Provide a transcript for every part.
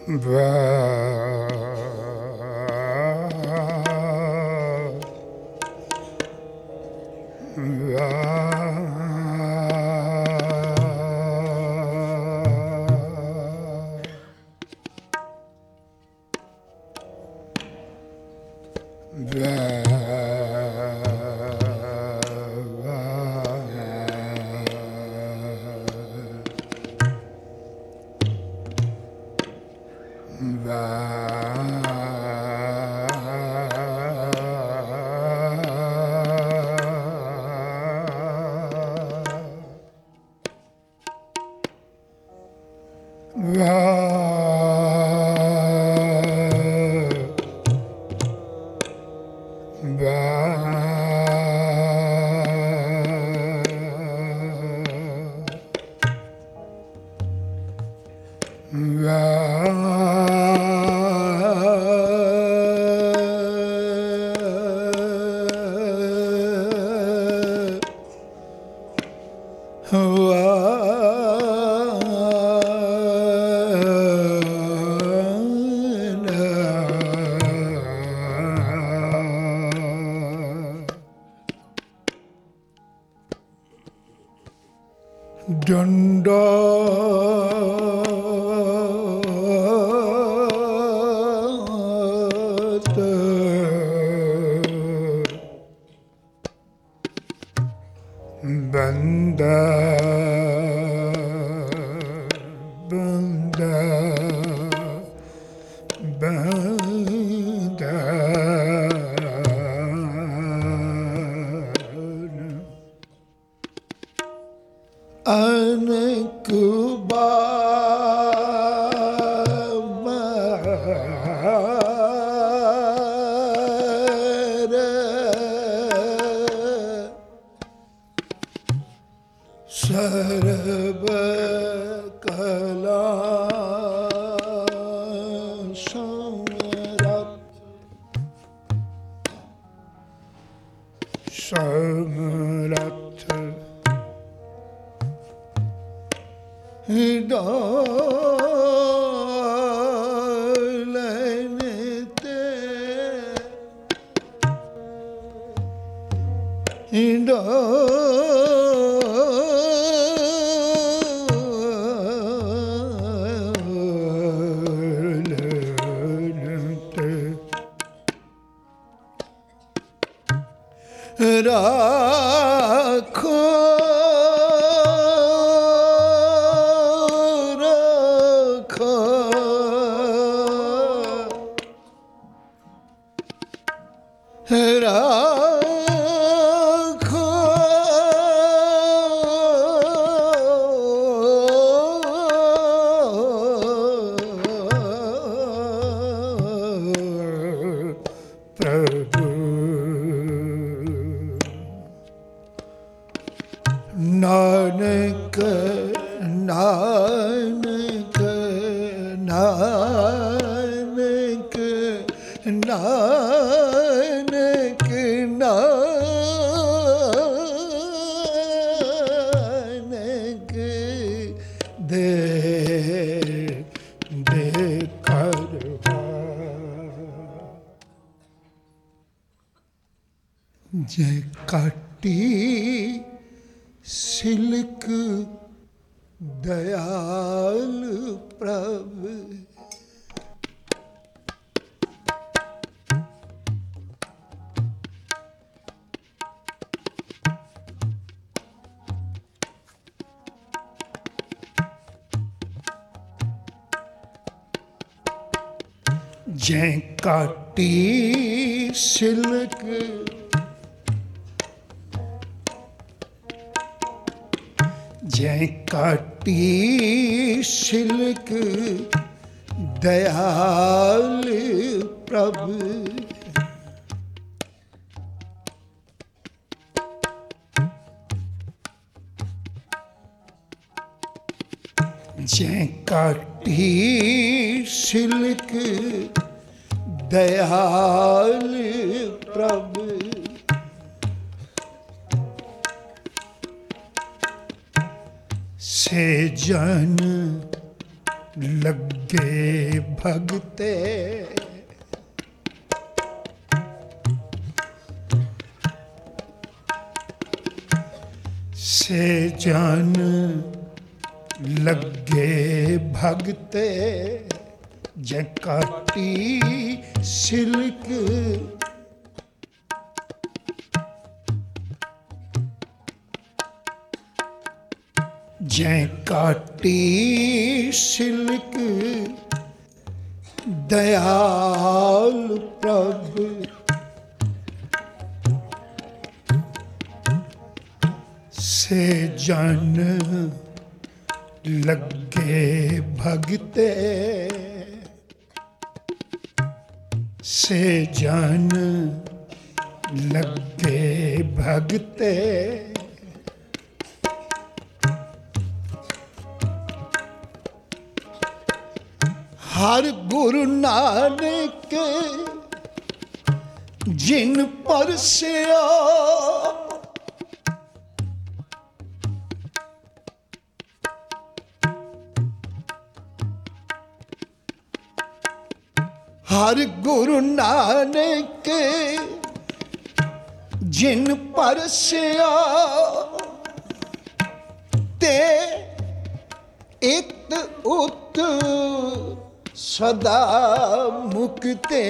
ਜੈ ਕਾਟੀ ਸਿਲਕ ਦਇਆਲ ਪ੍ਰਭ ਜੈ ਕਾਟੀ ਸਿਲਕ ਜੈ ਕਾਟੀ ਸਿਲਕ ਦਇਆਲ ਪ੍ਰਭ ਜੈ ਕਾਟੀ ਸਿਲਕ ਦਇਆਲ ਪ੍ਰਭ ਸੇ ਜਨ लगे भगते से जन लगे भगते जै काटी सिलक जै काटी सिलक दयाल प्रभु से जन लगे भगते से जन लगे भगते हर गुरु नानक जिन परसिया हर गुरु नानक जिन परसिया ते इत उत सदा मुक्ते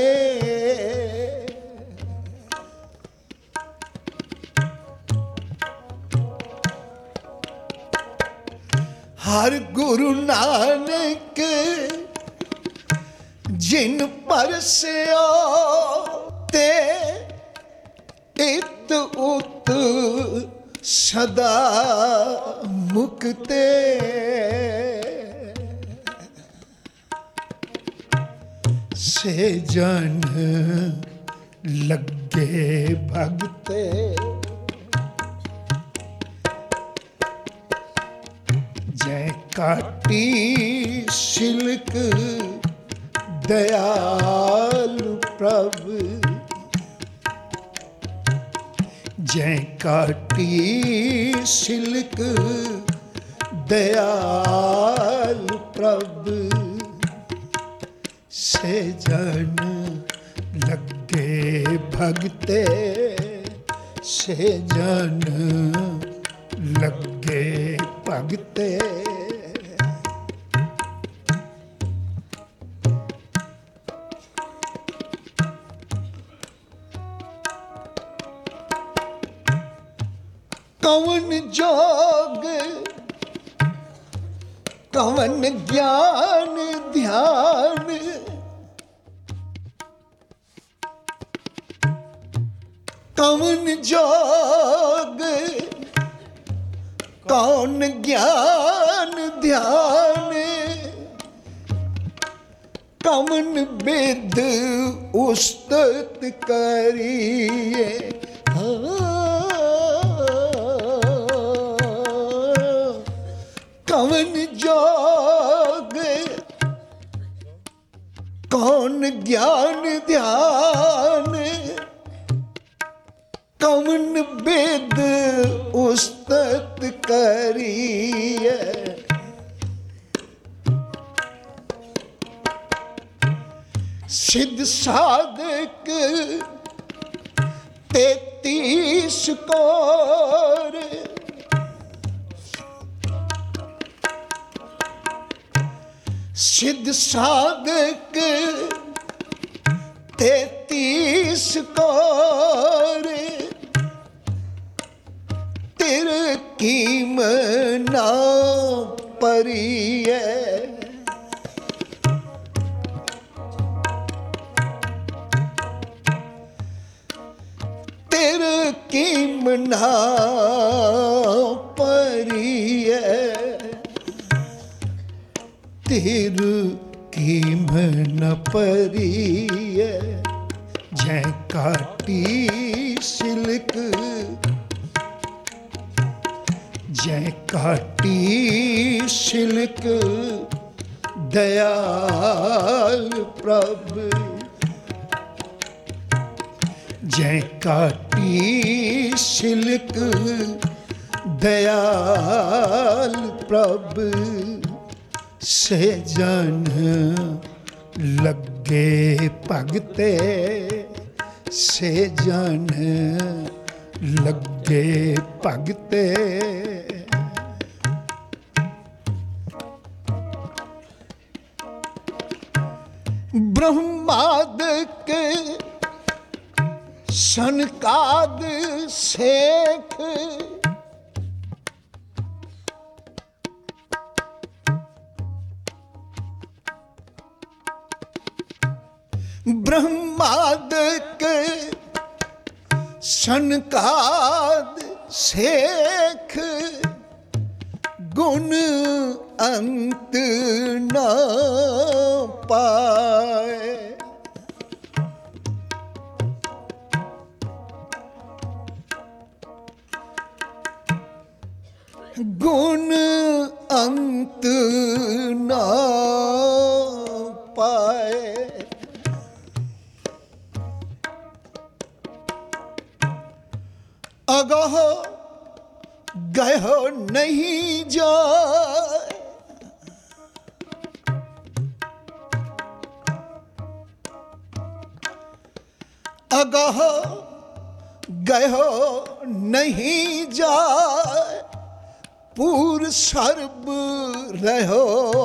हर गुरु नानक जिन परसिया ते इत उत सदा मुक्ते से जन लगे भगते जै काटी सिलक दयाल प्रभु जै काटी सिलक दयाल प्रभु से जन लगे भगते से जन लगे भगते कवन जोग कवन ज्ञान ध्यान कवन जोग कौन ज्ञान ध्यान कवन विद उस्तत करिए कवन जोग कौन ज्ञान ध्यान कवन वेद उस्तत करिए सिद्ध साधक 33 कोर सिद्ध साधक 33 कोर तेरे कीम ना परिए तेरे कीम ना परिए तेरे कीम न परिए जै काटी सिलक जै काटी सिलक दयाल प्रभु जै काटी सिलक दयाल प्रभु से जन लगे भगते, से जन लगे भगते। ब्रह्मादिक सनकाद शेख, ब्रह्मादिक सनकाद शेख, गुण अंत न पाए। गुण अंत न पाए। अगह गह नहीं जाए, अगह गह नहीं जाए, पूर सर्ब रहो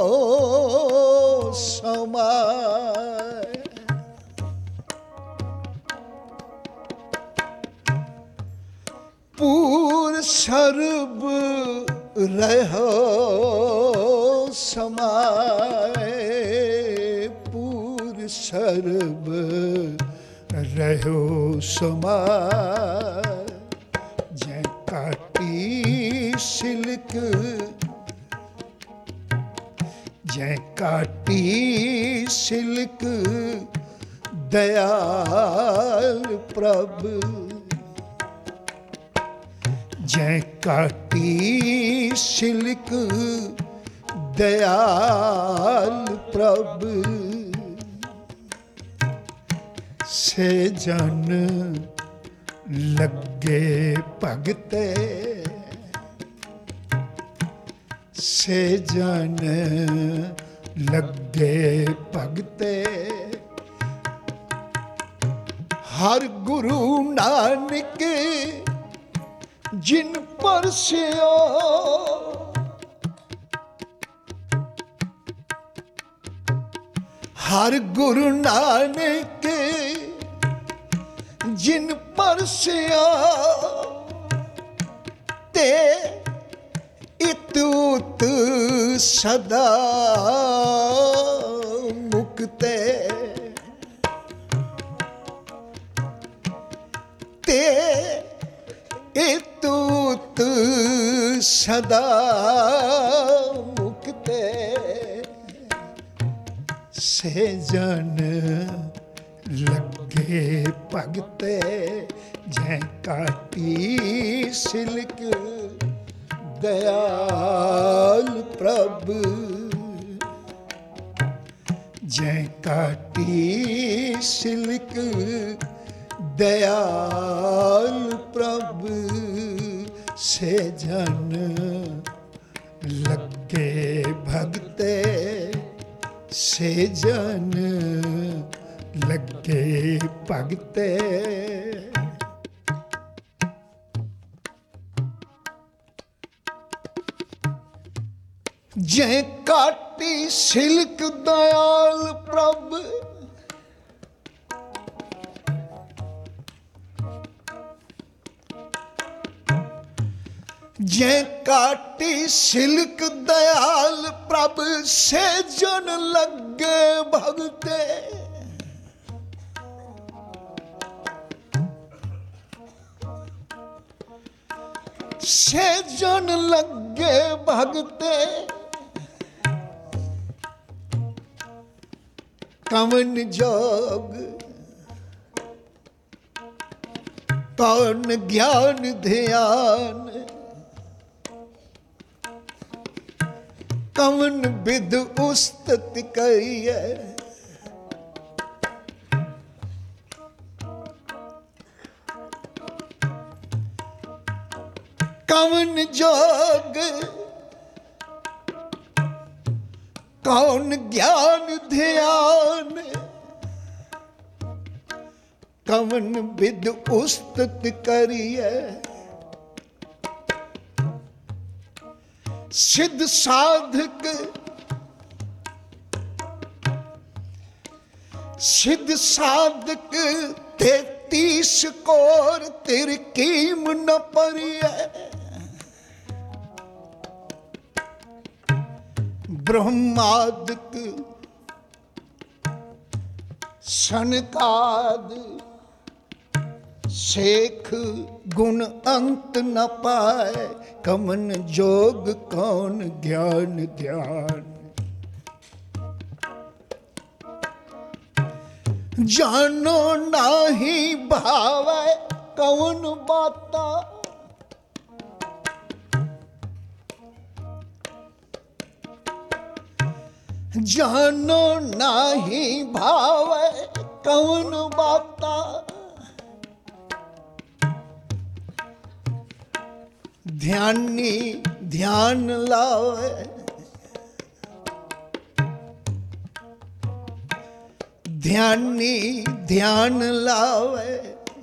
समाए। पूर सर्ब रहो समाए, पूर सर्ब रहो समाए। जै काटी सिलक, जै काटी सिलक दयाल प्रभु, जै काटी सिलक दयाल प्रभु। से जन लगे भगते, से जन लगे भगते। हर गुरु नानक जिन पर सियो, हर गुरु नानक जिन पर सियो, ते इत उत सदा मुक्ते। ते इत उत सदा मुक्ते। से जन लगे भगते, जै काटी सिलक दयाल प्रभु, जै काटी सिलक दयाल प्रभु। से जन लगे भगते, से जन लगे भगते। जै काटी सिलक दयाल प्रभु, जै काटी सिलक दयाल प्रभु। से जन लगे भगते, से जन लगे भगते। कवन जोग कौन ज्ञान ध्यान, कवन विध उस्तति करिए। कवन जोग कौन ज्ञान ध्यान, कवन विद उस्तत करिए। सिद्ध साधक सिद्ध साधक 33 कोर तिर कीम न परिए। ब्रह्मादिक सनकाद शेख गुण अंत न पाए। कमन जोग कौन ज्ञान ध्यान, जानो नाही भावे कौन बाता। जानो नाही भावे कौन बाता। ध्यानी ध्यान लावे, ध्यानी ध्यान लावे।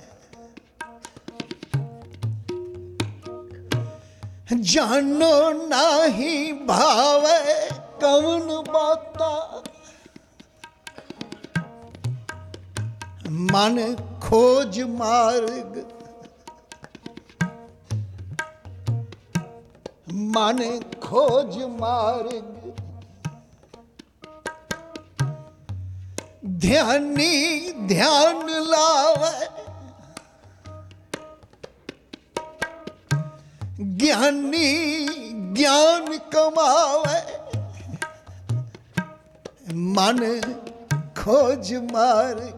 जानो नाही भावे कौन बाता। मन खोज मार्ग, मन खोज मार्ग। ध्यानी ध्यान लावे, ज्ञानी ज्ञान कमावे। मन खोज मार्ग,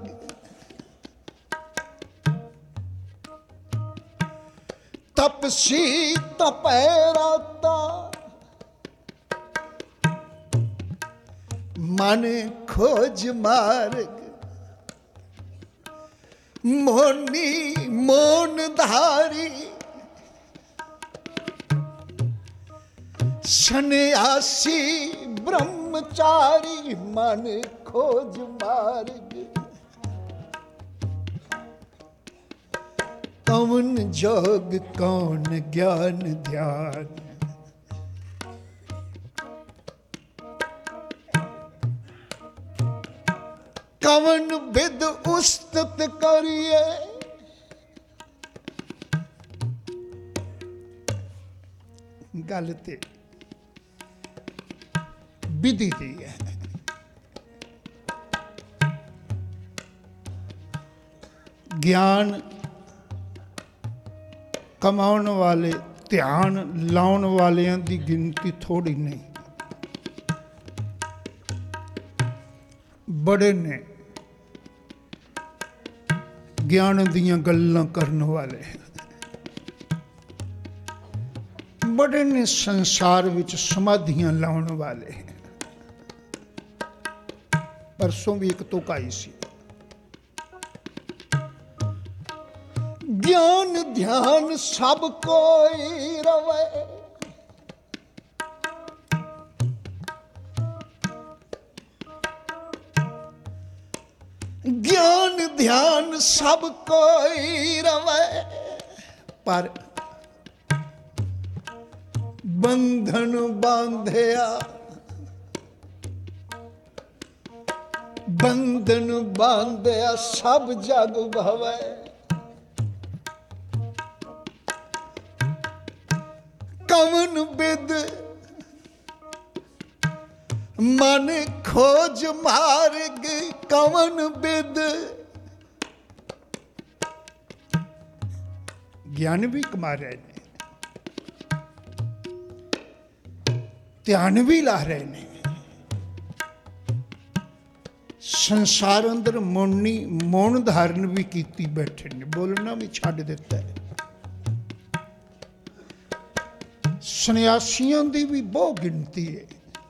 तपसी तपैराता। मन खोज मार्ग, मोनी मोन धारी। सन्यासी ब्रह्मचारी, मन खोज मार्ग। कौन जोग कौन ज्ञान ध्यान, कवन विद उस्तत करिए। गल ते विधि दी है। ज्ञान कमाउण वाले, ध्यान लाउण वालियां दी गिनती थोड़ी नहीं, बड़े ने ज्ञान दियां गल्लां करन वाले। बड़े ने संसार विच समाधियां लाउण वाले। परसों भी एक तुक आई सी, ज्ञान ध्यान सब कोई रवे। ज्ञान ध्यान सब कोई रवे, पर बंधन बांधिया, बंधन बांधिया सब जग भवे। कवन विद मन खोज मार्ग, कवन विद। ज्ञान भी कमा रहे ने, ध्यान भी ला रहे ने। संसार अंदर मौनी मौन धारण भी कीती बैठे ने, बोलना भी छड्ड दिता है। सन्यासियों की भी बहुत गिनती है।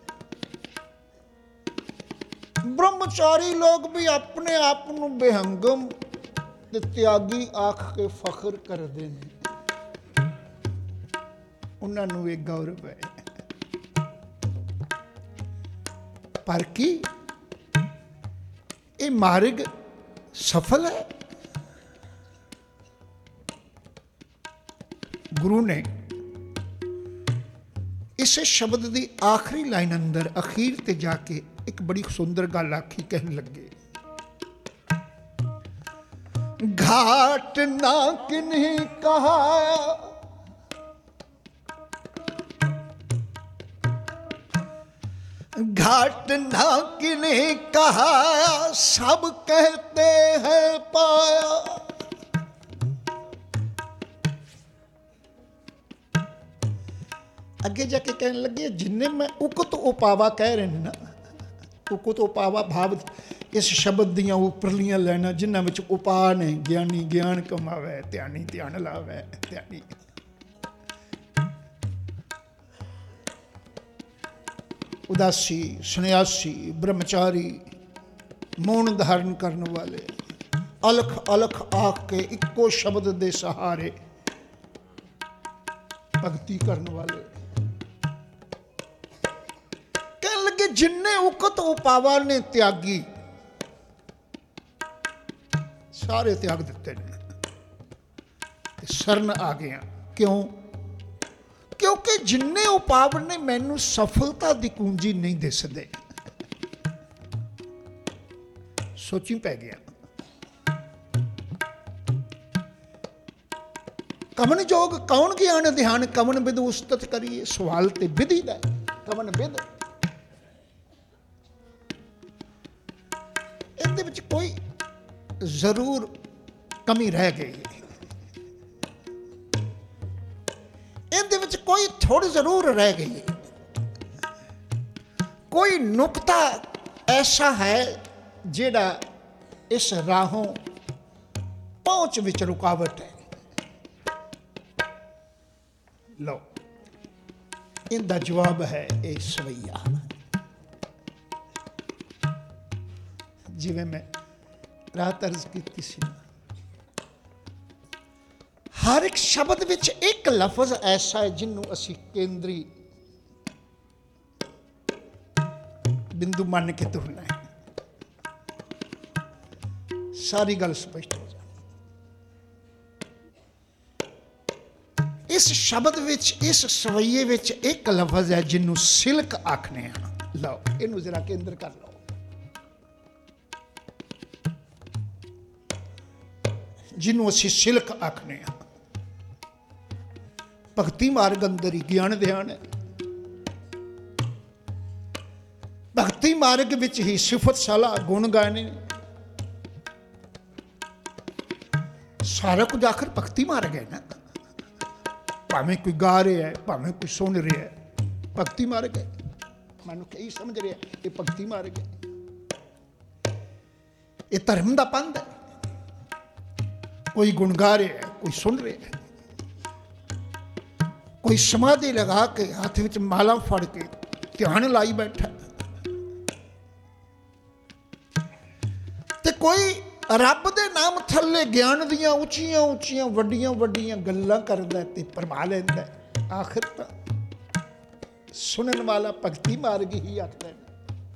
ब्रह्मचारी लोग भी अपने आप को बेहंगम ते त्यागी आख के फखर करते हैं। उन्होंने एक गौरव है। पर की ये मार्ग सफल है? गुरु ने इस शब्द की आखिरी लाइन अंदर अखीर ते जाके एक बड़ी सुंदर गल आखी, कहने लगे घाट ना किन्हीं कहा, घाट ना किन्हीं कहा, सब कहते हैं पाया। अगे जाके कहने लगे जिन्हें मैं उकत उपावा कह रहे हैं ना, उकत उपावा भाव इस शब्द दियां उपरलियां लाइनां जिन्हां विच उपा ने, ज्ञानी ज्ञान कमावे, ध्यानी ध्यान लावे, ध्यानी उदासी, सन्यासी, ब्रह्मचारी, मौन धारण करने वाले, अलख अलख आख के इक्को शब्द दे सहारे भगती करने वाले। कहने लगे जिन्ने उकत उपावा ने त्यागी, सारे त्याग दिते ने, शरण आ गया। क्यों? क्योंकि जिन्ने उपाव ने मैनू सफलता की कुंजी नहीं दिसदे। सोची पै गया कमन जोग कौन ज्ञान ध्यान, कमन विद उस्तत करिए। सवाल ते विधि दा, कमन विद। इहदे विच कोई जरूर कमी रह गई, इहदे विच कोई थोड़ी जरूर रह गई, कोई नुकता ऐसा है जिहड़ा इस राहों पहुंच विच रुकावट है। लो इनका जवाब है ये सवैया। जिवें मैं रात अर्ज की सी, हर एक शब्द विच एक लफज ऐसा है जिन्हों असी केंद्री बिंदु मान के तुरना है, सारी गल स्पष्ट हो जाए। इस शब्द विच, इस सवैये विच एक लफज है जिन्हों सिल्क आखने हैं। लो इनू जरा केंद्र कर लो। जिन्हों असी सिल्क आखने हैं, भगती मार्ग अंदर ही ज्ञान ध्यान है। भगती मार्ग विच ही सिफत सलाह गुण गाने, सारा कुछ आखिर भगती मार्ग है ना। भावें कोई गा रहा है, भावें कोई सुन रहा है, भगती मार्ग है। मैनू कई समझ रहा है ये भगती मार्ग है, ये धर्म का पंथ है। कोई गुण गा रहा है, कोई सुन रहा है, कोई समाधि लगा के हाथ में माला फड़ के ध्यान लाई बैठा, ते कोई रब दे नाम थले ज्ञान दियां उचियां उचियां वड्डियां वड्डियां गल्लां करदा ते भरमा लैंदा। आखिर तो सुनन वाला भगती मार्ग ही आखदा है।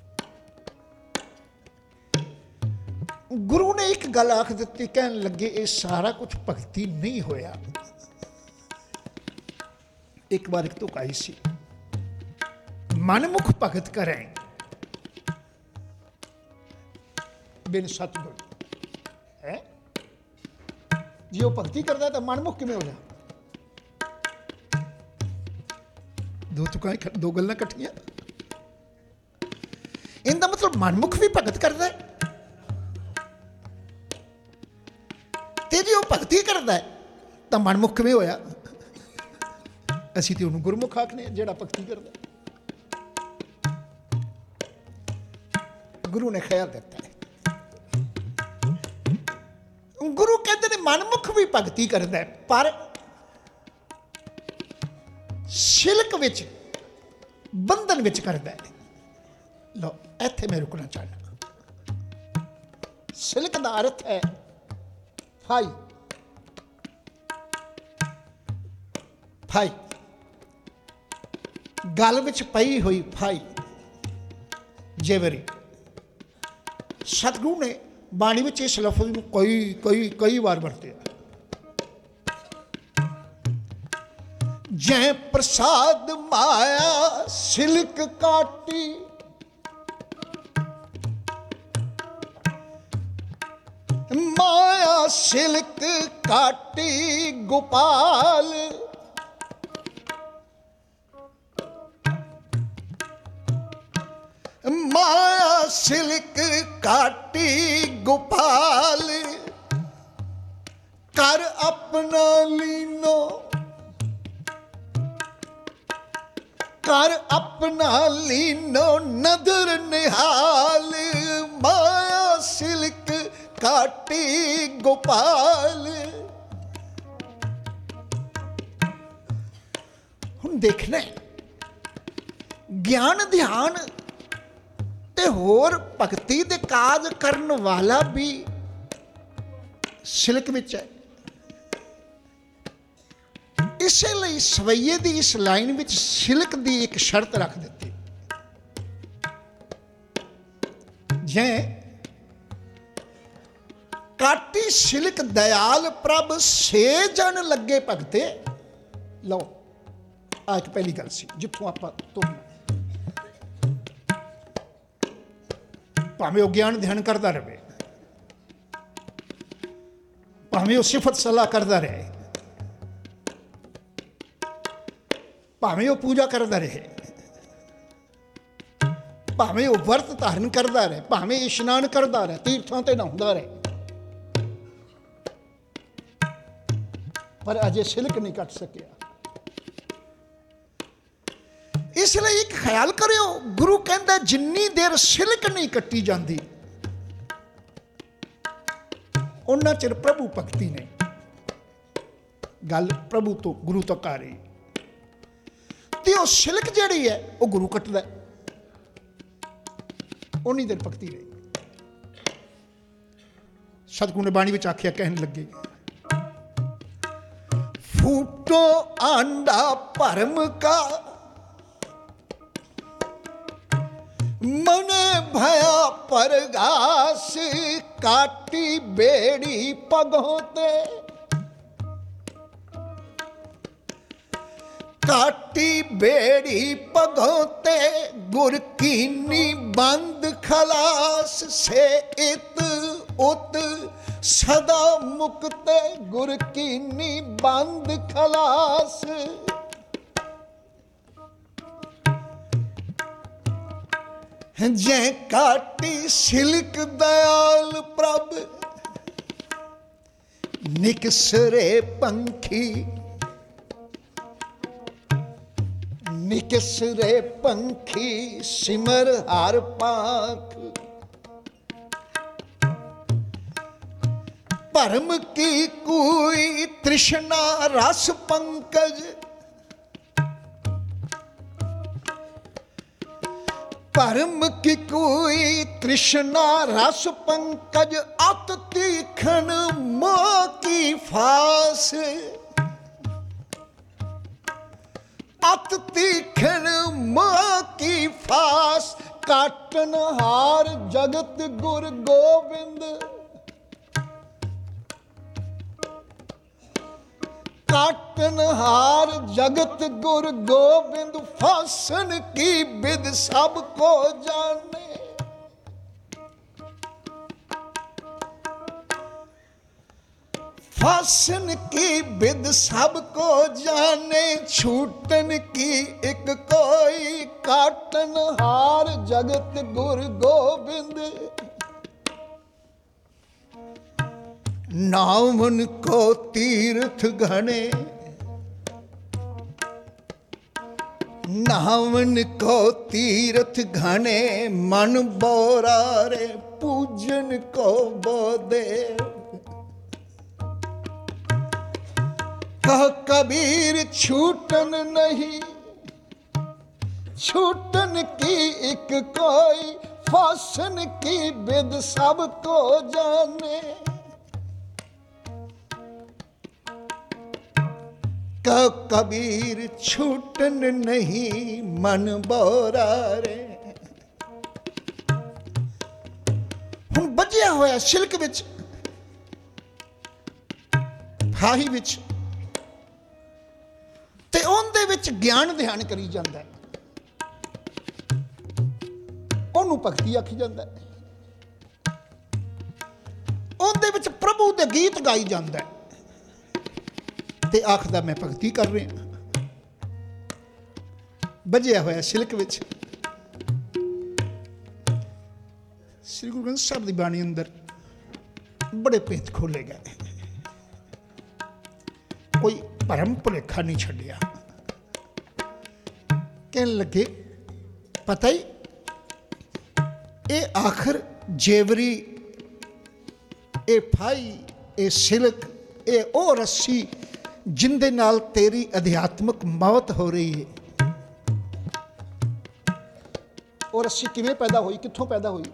गुरु ने एक गल आख दी, कहन लगे ये सारा कुछ भगती नहीं होया। एक बार एक तो कही सी, मनमुख भगत करें बिन सतगुर है। जी वो भगती करता है तो मनमुख किमें हो जाए? दो गल्लां कट्ठियां। इनका मतलब मनमुख भी भगत करता है, ते जी वो भगती करता है तो मनमुख किमें होया? असी तो उन्होंने गुरमुख आखने जेड़ा भगती करता है। गुरु ने ख्याल दिता है, गुरु कहते हैं मनमुख भी भगती करता है, पर सिल्क विच बंधन विच करता है। लो इत्थे मैं रुकना चाहना। सिल्क का अर्थ है फाई, फाई गल विच पई हुई फाई, जेवरी। सतगुरु ने बाणी में इस लफज को कई बार वरते। जै प्रसाद माया सिल्क काटी, माया सिल्क काटी गोपाल, माया सिल्क काटी गोपाल, कर अपना लीनो, कर अपना लीनो नदर निहाल, माया सिल्क काटी गोपाल। हुण देखना ज्ञान ध्यान ते होर भगती दे काज करन वाला भी सिलक विच है। इसलिए सवैये दी इस लाइन विच सिलक दी एक शर्त रख दी, जै काटी सिलक दयाल प्रभ से जन लगे भगते। लो आ एक पहली गल सी जिथों आपां तुम भावें वो ज्ञान ध्यान करता रहे, भावें वो सिफत सलाह करता रहे, भावें वो पूजा करता रहे, भावें वो व्रत धारण करता रहे, भावें इशनान करता रहे, तीर्थों ते नहाउंदा रहे, पर अजे सिलक नहीं कट सकिया। इसलिए एक ख्याल करियो, गुरु कहता जिन्नी देर सिलक नहीं कट्टी जाती उन्ना चिर प्रभु भगती नहीं। गल प्रभु तो गुरु तक आ रही, तो सिलक जिहड़ी है वह गुरु कटदा, उन्नी देर भगती रही। सतगुरु ने बाणी विच आख्या, कहन लगे फूटो आंडा भरम का, मन भया परगास, काटी बेड़ी पगों ते, काटी बेड़ी पगों ते, गुर कीनी बंद खलास, से इत उत सदा मुक्ते, गुर कीनी बंद खलास। जै काटी सिलक दयाल प्रभ, निकसरे पंखी, निकसरे पंखी, सिमर हर पाख, भरम की कोई तृष्णा रस पंकज, भरम की कोई तृष्णा रस पंकज, अत तीखन मोह की फास, अत तीखन मोह की फास, काटन हार जगत गुर गोविंद, काटन हार जगत गुर गोविंद, फासन की बिद सबको जाने, फासन की बिद सबको जाने, छूटन की एक कोई, काटन हार जगत गुर गोविंद, नावन को तीर्थ घने, नावन को तीर्थ घने, मन बोरा रे पूजन को बोदे, कह कबीर छूटन नहीं, छूटन की एक कोई, फासन की बिद सबको जाने, कबीर छूटन नहीं मन बोरा रे। बजिया होया सिल्क विच, फाही विच, ते उहदे विच ज्ञान ध्यान करी जांदा है, उहनूं भगती आखी जांदा है। उहदे विच प्रभु दे गीत गाई जांदा है ते आखदा मैं भगती कर रहा। बजिया होया सिल्क विच। श्री गुरु ग्रंथ साहब की बाणी अंदर बड़े भेत खोले गए, कोई भरम भुलेखा नहीं छड्डिया। कहने लगे पता ही ये आखिर जेवरी, ये फाई, ये सिल्क, ये ओ रस्सी जिंदे नाल तेरी अध्यात्मक मौत हो रही है, और रस्सी किवें पैदा हुई, कित्थों पैदा हुई?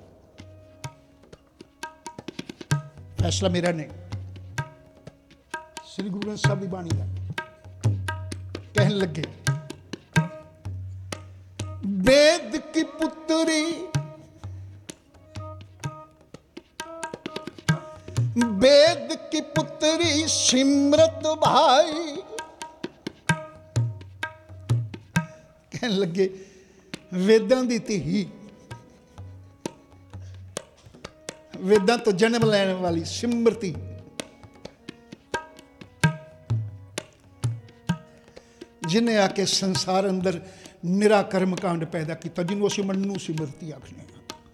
फैसला मेरा नहीं, श्री गुरु ग्रंथ साहब की बाणी का। कहने लगे वेद की पुत्री, वेद की पुत्री सिमरत भाई। कहने लगे वेदां दी धी, वेदां तो जन्म लैने वाली सिमरती, जिन्हें आके संसार अंदर निरा कर्म कांड पैदा किया, जिन्हों असीं मन्नू सिमरती आखने।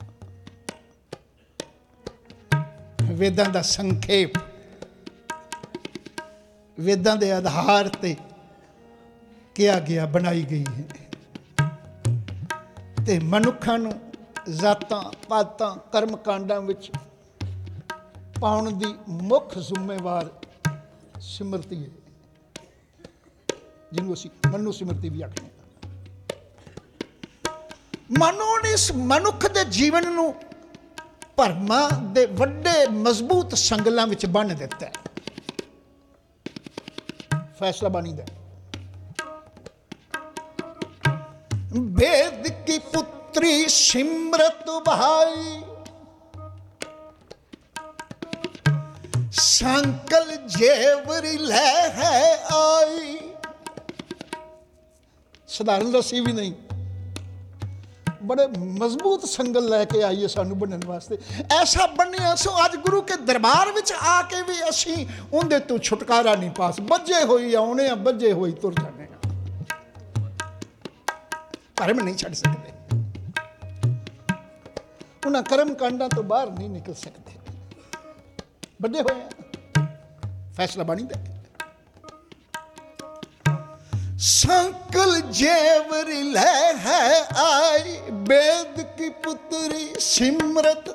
वेदां दा संखेप, वेदां दे आधार ते किया गया, बनाई गई है, ते मनुखां नूं जातां पातां कर्म कांडां विच पाउण दी मुख जिम्मेवार सिमरती है, जिन्हों असीं मनु सिमरती भी आखने। मनु ने इस मनुख दे जीवन नूं भरमां दे वड्डे मजबूत संगलां विच बन्ह दिता है। फैसला बाणी दा वेद की पुत्री सिमरत भाई, संकल जेवरी ले है आई। साधारण रस्सी भी नहीं, बड़े मजबूत संगल लैके आई है सानू बनने वास्ते। ऐसा बनया सो अज गुरु के दरबार विच आके भी असी उहदे तो छुटकारा नहीं पास। बजे होई आने, बजे होई तुर जाने, कर्म नहीं छड़ सकते, उन्हां कर्म कांडां तो बाहर नहीं निकल सकते, बजे होए। फैसला बाणी दे संकल जेवरी ले है आई, वेद की पुत्री सिमरत।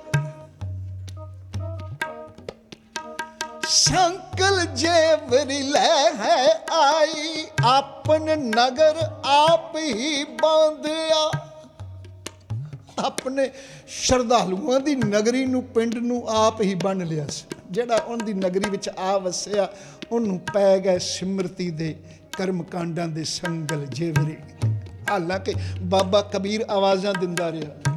संकल जेवरी ले है आई, आपन नगर आप ही बांधिया। अपने श्रद्धालुओं की नगरी नूं, पिंड नूं आप ही बन लिया। जिहड़ा उनकी नगरी विच आ वसिया, उन्होंने पै गए सिमरती दे कर्म कांडां दे संगल जेवरी। हालांकि बाबा कबीर आवाज़ां दिंदा रहा,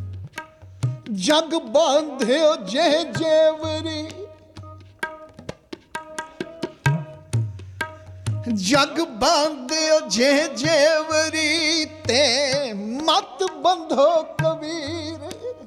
जग बांधियो जे जेवरी, जग बांधियो जे जेवरी, ते मत बंधो कबीर।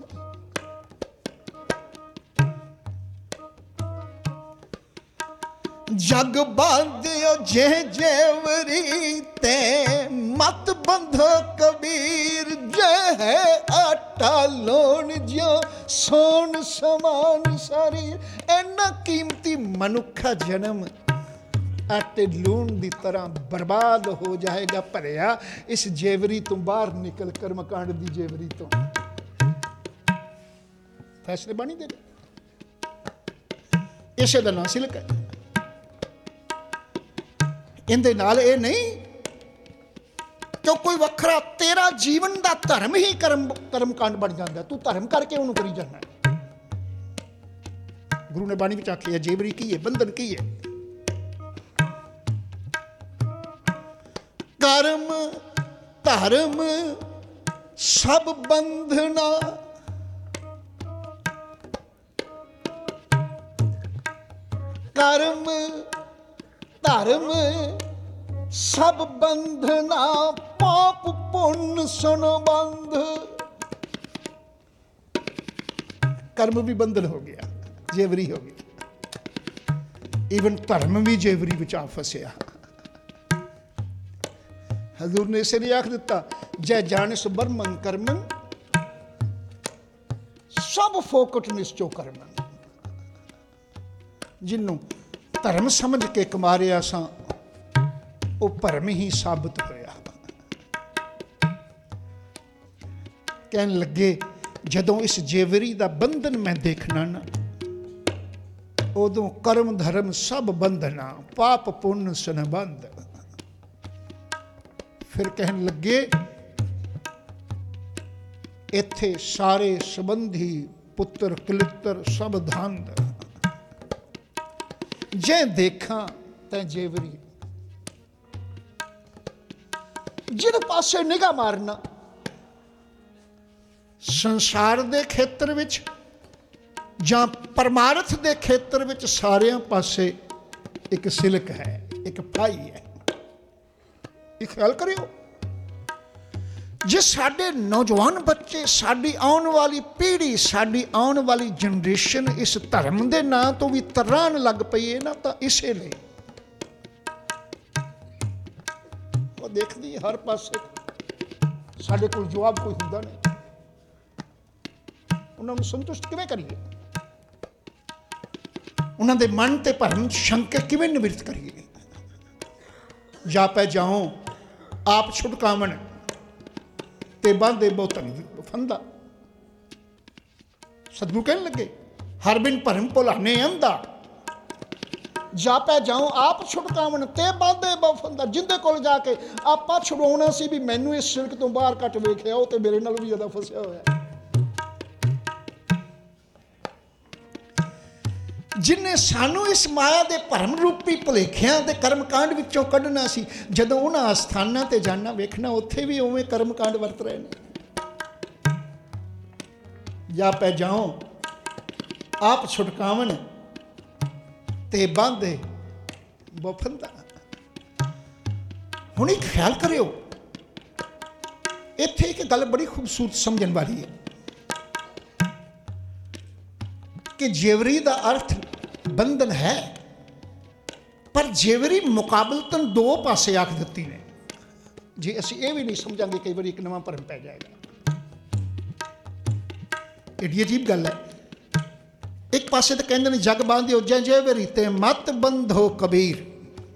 जग बांधियो जे जेवरी, ते मत बंधो कबीर। जय है आटा लोन ज्यो सोन समान शरीर। इन्ना कीमती मनुखा जन्म आटे लून की तरह बर्बाद हो जाएगा, भरिया इस जेवरी तो बाहर निकल, कर्मकांड की जेवरी तो। फैसले बाणी दे इसे दा नाम सिल्क है। इहदे नाल ये नहीं कि कोई वखरा तेरा जीवन का धर्म ही कर्मकांड बन जाता, तू धर्म करके उन्होंने करी जाना। गुरु ने बाणी विच आखिया जेवरी की है, बंधन की है। कर्म धर्म सब बंधना, ਕਰਮ ਧਰਮ ਸਭ ਬੰਧਨਾ, ਪਾਪ ਪੁੰਨ ਸੰਬੰਧ। ਕਰਮ ਵੀ ਬੰਧਨ ਹੋ ਗਿਆ, ਜੇਵਰੀ ਹੋ ਗਈ। ਈਵਨ ਧਰਮ ਵੀ ਜੇਵਰੀ ਵਿੱਚ ਆ ਫਸਿਆ। ਹਜ਼ੂਰ ਨੇ ਇਸੇ ਲਈ ਆਖ ਦਿੱਤਾ, ਜੈ ਜਾਣਿਸ ਬਰਮੰ ਕਰਮੰ, ਸਭ ਫੋਕਟ ਨਿਸ਼ਚੋ ਕਰਮੰ। ਜਿਹਨੂੰ ਧਰਮ ਸਮਝ ਕੇ ਕਮਾਰਿਆ ਸਾਂ, ਉਹ ਭਰਮ ਹੀ ਸਾਬਤ ਹੋਇਆ। ਕਹਿਣ ਲੱਗੇ, ਜਦੋਂ ਇਸ ਜੇਵਰੀ ਦਾ ਬੰਧਨ ਮੈਂ ਦੇਖਣਾ ਨਾ, ਉਦੋਂ ਕਰਮ ਧਰਮ ਸਭ ਬੰਧਨਾ, ਪਾਪ ਪੁੰਨ ਸੰਬੰਧ। ਫਿਰ ਕਹਿਣ ਲੱਗੇ, ਇੱਥੇ ਸਾਰੇ ਸੰਬੰਧੀ ਪੁੱਤਰ ਕਲਿੱਤਰ ਸਭ ਧੰਦ। ਜੇ ਦੇਖਾਂ ਤੈਂ ਜੇਵਰੀ, ਜਿਹਦੇ ਪਾਸੇ ਨਿਗਾਹ ਮਾਰਨਾ, ਸੰਸਾਰ ਦੇ ਖੇਤਰ ਵਿੱਚ ਜਾਂ ਪਰਮਾਰਥ ਦੇ ਖੇਤਰ ਵਿੱਚ ਸਾਰਿਆਂ ਪਾਸੇ ਇੱਕ ਸਿਲਕ ਹੈ, ਇੱਕ ਫਾਈ ਹੈ। ਇਹ ਖਿਆਲ ਕਰਿਓ, ਜੇ ਸਾਡੇ ਨੌਜਵਾਨ ਬੱਚੇ, ਸਾਡੀ ਆਉਣ ਵਾਲੀ ਪੀੜ੍ਹੀ, ਸਾਡੀ ਆਉਣ ਵਾਲੀ ਜਨਰੇਸ਼ਨ ਇਸ ਧਰਮ ਦੇ ਨਾਂ ਤੋਂ ਵੀ ਤਰਾਨ ਲੱਗ ਪਈ ਹੈ ਨਾ, ਤਾਂ ਇਸੇ ਲਈ ਉਹ ਦੇਖਦੀ ਹਰ ਪਾਸੇ ਸਾਡੇ ਕੋਲ ਜਵਾਬ ਕੋਈ ਹੁੰਦਾ ਨਹੀਂ। ਉਹਨਾਂ ਨੂੰ ਸੰਤੁਸ਼ਟ ਕਿਵੇਂ ਕਰੀਏ? ਉਹਨਾਂ ਦੇ ਮਨ ਤੇ ਭਰਮ ਸ਼ੰਕੇ ਕਿਵੇਂ ਨਿਵਰਤ ਕਰੀਏ? ਜਾਪੈ ਜਾਉ ਆਪ ਛੁਟਕਾਵਣ, ਤੇ ਬਾਂਧੇ ਬਹੁਤਨ ਫੰਦਾ। ਸਤਿਗੁਰੂ ਕਹਿਣ ਲੱਗੇ, ਹਰ ਬਿਨ ਭਰਮ ਭੁਲਾਨੇ ਅੰਧਾ, ਜਾਪੈ ਜਾਉ ਆਪ ਛੁਟਕਾਵਣ, ਤੇ ਬਾਂਧੇ ਬਹੁ ਫੰਦਾ। ਜਿੰਦੇ ਕੋਲ ਜਾ ਕੇ ਆਪਾਂ ਛੁਡਾਉਣਾ ਸੀ ਵੀ ਮੈਨੂੰ ਇਸ ਸਿਲਕ ਤੋਂ ਬਾਹਰ ਕੱਟ ਵੇਖਿਆ, ਉਹ ਤੇ ਮੇਰੇ ਨਾਲ ਵੀ ਜ਼ਿਆਦਾ ਫਸਿਆ ਹੋਇਆ। ਜਿਨਨੇ ਸਾਨੂੰ ਇਸ ਮਾਇਆ ਦੇ ਭਰਮ ਰੂਪੀ ਭੁਲੇਖਿਆਂ ਦੇ ਕਰਮਕਾਂਡ ਵਿੱਚੋਂ ਕੱਢਣਾ ਸੀ, ਜਦੋਂ ਉਹਨਾਂ ਅਸਥਾਨਾਂ ਤੇ ਜਾਣਾ ਵੇਖਣਾ, ਉੱਥੇ ਵੀ ਉਵੇਂ ਕਰਮਕਾਂਡ ਵਰਤ ਰਹੇ ਨੇ। ਜਾ ਪੈ ਜਾਓ ਆਪ ਛੁਟਕਾਵਣ, ਤੇ ਬਾਂਧੇ ਬਫੰਦਾ। ਹੁਣ ਇੱਕ ਖਿਆਲ ਕਰਿਓ, ਇੱਥੇ ਇੱਕ ਗੱਲ ਬੜੀ ਖੂਬਸੂਰਤ ਸਮਝਣ ਵਾਲੀ ਹੈ ਕਿ ਜੇਵਰੀ ਦਾ ਅਰਥ ਬੰਧਨ ਹੈ, ਪਰ ਜੇਵਰੀ ਮੁਕਾਬਲਤਨ ਦੋ ਪਾਸੇ ਆਖ ਦਿੱਤੀ ਨੇ। ਜੇ ਅਸੀਂ ਇਹ ਵੀ ਨਹੀਂ ਸਮਝਾਂਗੇ, ਕਈ ਵਾਰੀ ਇੱਕ ਨਵਾਂ ਭਰਮ ਪੈ ਜਾਏਗਾ। ਏਡੀ ਅਜੀਬ ਗੱਲ ਹੈ। ਇੱਕ ਪਾਸੇ ਤਾਂ ਕਹਿੰਦੇ ਨੇ ਜਗ ਬਾਂਧਿਓ ਜੈ ਜੇਵਰੀ, ਤੇ ਮਤ ਬੰਧੋ ਕਬੀਰ।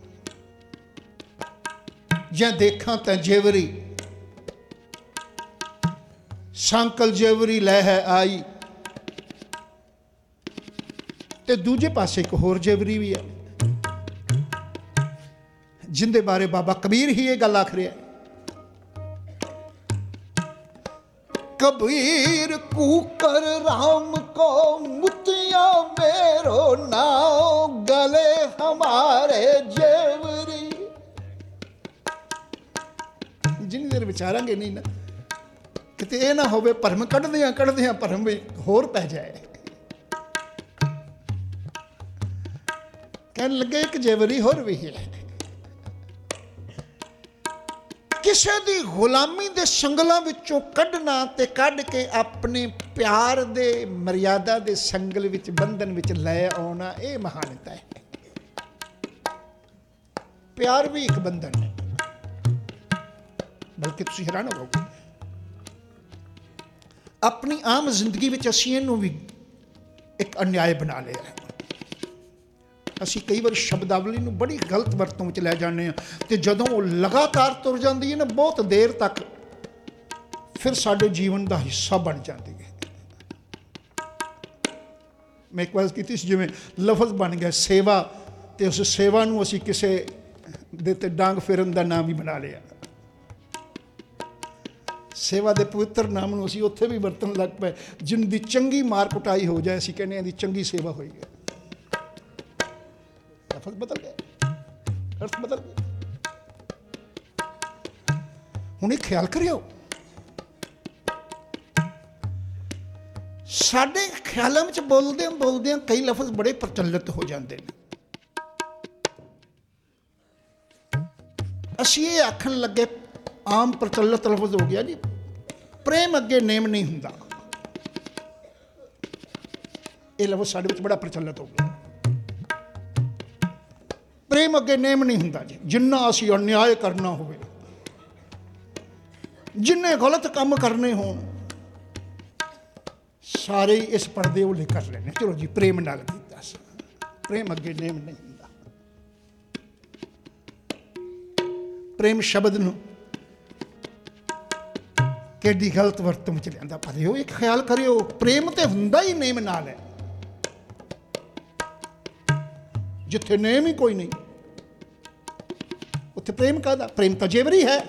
ਜੈ ਦੇਖਾਂ ਤੈਂ ਜੇਵਰੀ, ਸੰਕਲ ਜੇਵਰੀ ਲੈ ਹੈ ਆਈ। ਤੇ ਦੂਜੇ ਪਾਸੇ ਇੱਕ ਹੋਰ ਜੇਵਰੀ ਵੀ ਹੈ, ਜਿੰਦੇ ਬਾਰੇ ਬਾਬਾ ਕਬੀਰ ਹੀ ਇਹ ਗੱਲ ਆਖ ਰਿਹਾ। कबीर कूकर राम को मुतिया मेरो नाव, गले हमारे जेवरी। जिन्नी देर विचारांगे नहीं ना, किते ये ना होवे भरम कढ़दियां भरम भी होर पै जाए। कहने लगे एक जेवरी होर भी है, ਕਿਸੇ ਦੀ ਗੁਲਾਮੀ ਦੇ ਸੰਗਲਾਂ ਵਿੱਚੋਂ ਕੱਢਣਾ ਤੇ ਕੱਢ ਕੇ ਆਪਣੇ ਪਿਆਰ ਦੇ ਮਰਿਆਦਾ ਦੇ ਸੰਗਲ ਵਿੱਚ, ਬੰਧਨ ਵਿੱਚ ਲੈ ਆਉਣਾ, ਇਹ ਮਹਾਨਤਾ ਹੈ। ਪਿਆਰ ਵੀ ਇੱਕ ਬੰਧਨ ਹੈ, ਬਲਕਿ ਤੁਸੀਂ ਹੈਰਾਨ ਹੋਵੋਗੇ, ਆਪਣੀ ਆਮ ਜ਼ਿੰਦਗੀ ਵਿੱਚ ਅਸੀਂ ਇਹਨੂੰ ਵੀ ਇੱਕ ਅਨਿਆਏ ਬਣਾ ਲਿਆ ਹੈ। ਅਸੀਂ ਕਈ ਵਾਰ ਸ਼ਬਦਾਵਲੀ ਨੂੰ ਬੜੀ ਗਲਤ ਵਰਤੋਂ ਵਿੱਚ ਲੈ ਜਾਂਦੇ ਹਾਂ, ਅਤੇ ਜਦੋਂ ਉਹ ਲਗਾਤਾਰ ਤੁਰ ਜਾਂਦੀ ਹੈ ਨਾ ਬਹੁਤ ਦੇਰ ਤੱਕ, ਫਿਰ ਸਾਡੇ ਜੀਵਨ ਦਾ ਹਿੱਸਾ ਬਣ ਜਾਂਦੀ ਹੈ। ਮੈਂ ਇੱਕ ਵਾਰ ਕੀਤੀ ਸੀ, ਜਿਵੇਂ ਲਫ਼ਜ਼ ਬਣ ਗਿਆ ਸੇਵਾ, ਅਤੇ ਉਸ ਸੇਵਾ ਨੂੰ ਅਸੀਂ ਕਿਸੇ ਦੇ ਤੇ ਡਾਂਗ ਫੇਰਨ ਦਾ ਨਾਮ ਹੀ ਬਣਾ ਲਿਆ। ਸੇਵਾ ਦੇ ਪਵਿੱਤਰ ਨਾਮ ਨੂੰ ਅਸੀਂ ਉੱਥੇ ਵੀ ਵਰਤਣ ਲੱਗ ਪਏ। ਜਿਨ ਦੀ ਚੰਗੀ ਮਾਰ ਕੁਟਾਈ ਹੋ ਜਾਏ, ਅਸੀਂ ਕਹਿੰਦੇ ਹਾਂ ਦੀ ਚੰਗੀ ਸੇਵਾ ਹੋਈ ਹੈ। ਲਫ਼ਜ਼ ਬਦਲ ਗਏ, ਅਰਥ ਬਦਲ ਗਏ। ਹੁਣ ਇਹ ਖਿਆਲ ਕਰਿਓ, ਸਾਡੇ ਖਿਆਲਾਂ ਵਿੱਚ ਬੋਲਦਿਆਂ ਕਈ ਲਫ਼ਜ਼ ਬੜੇ ਪ੍ਰਚਲਿਤ ਹੋ ਜਾਂਦੇ ਨੇ। ਅਸੀਂ ਇਹ ਆਖਣ ਲੱਗੇ, ਆਮ ਪ੍ਰਚਲਿਤ ਲਫ਼ਜ਼ ਹੋ ਗਿਆ ਜੀ, ਪ੍ਰੇਮ ਅੱਗੇ ਨੇਮ ਨਹੀਂ ਹੁੰਦਾ। ਇਹ ਲਫ਼ਜ਼ ਸਾਡੇ ਵਿੱਚ ਬੜਾ ਪ੍ਰਚਲਿਤ ਹੋ ਗਿਆ, ਪ੍ਰੇਮ ਅੱਗੇ ਨੇਮ ਨਹੀਂ ਹੁੰਦਾ ਜੀ। ਜਿੰਨਾ ਅਸੀਂ ਅਨਿਆਏ ਕਰਨਾ ਹੋਵੇ, ਜਿੰਨੇ ਗਲਤ ਕੰਮ ਕਰਨੇ ਹੋਣ, ਸਾਰੇ ਇਸ ਪਰਦੇ ਉਹਲੇ ਕਰ ਲੈਣੇ। ਚਲੋ ਜੀ, ਪ੍ਰੇਮ ਨਾਲ ਕੀਤਾ ਸੀ। ਪ੍ਰੇਮ ਅੱਗੇ ਨੇਮ ਨਹੀਂ ਹੁੰਦਾ। ਪ੍ਰੇਮ ਸ਼ਬਦ ਨੂੰ ਕਿਹੜੀ ਗਲਤ ਵਰਤੋਂ ਵਿੱਚ ਲਿਆਂਦਾ ਪਰਿਓ। ਇੱਕ ਖਿਆਲ ਕਰਿਓ, ਪ੍ਰੇਮ ਤੇ ਹੁੰਦਾ ਹੀ ਨੇਮ ਨਾਲ ਹੈ। ਜਿੱਥੇ ਨੇਮ ਹੀ ਕੋਈ ਨਹੀਂ, ਉੱਥੇ ਪ੍ਰੇਮ ਕਾਹਦਾ? ਪ੍ਰੇਮ ਤਾਂ ਜੇਵਰੀ ਹੈ।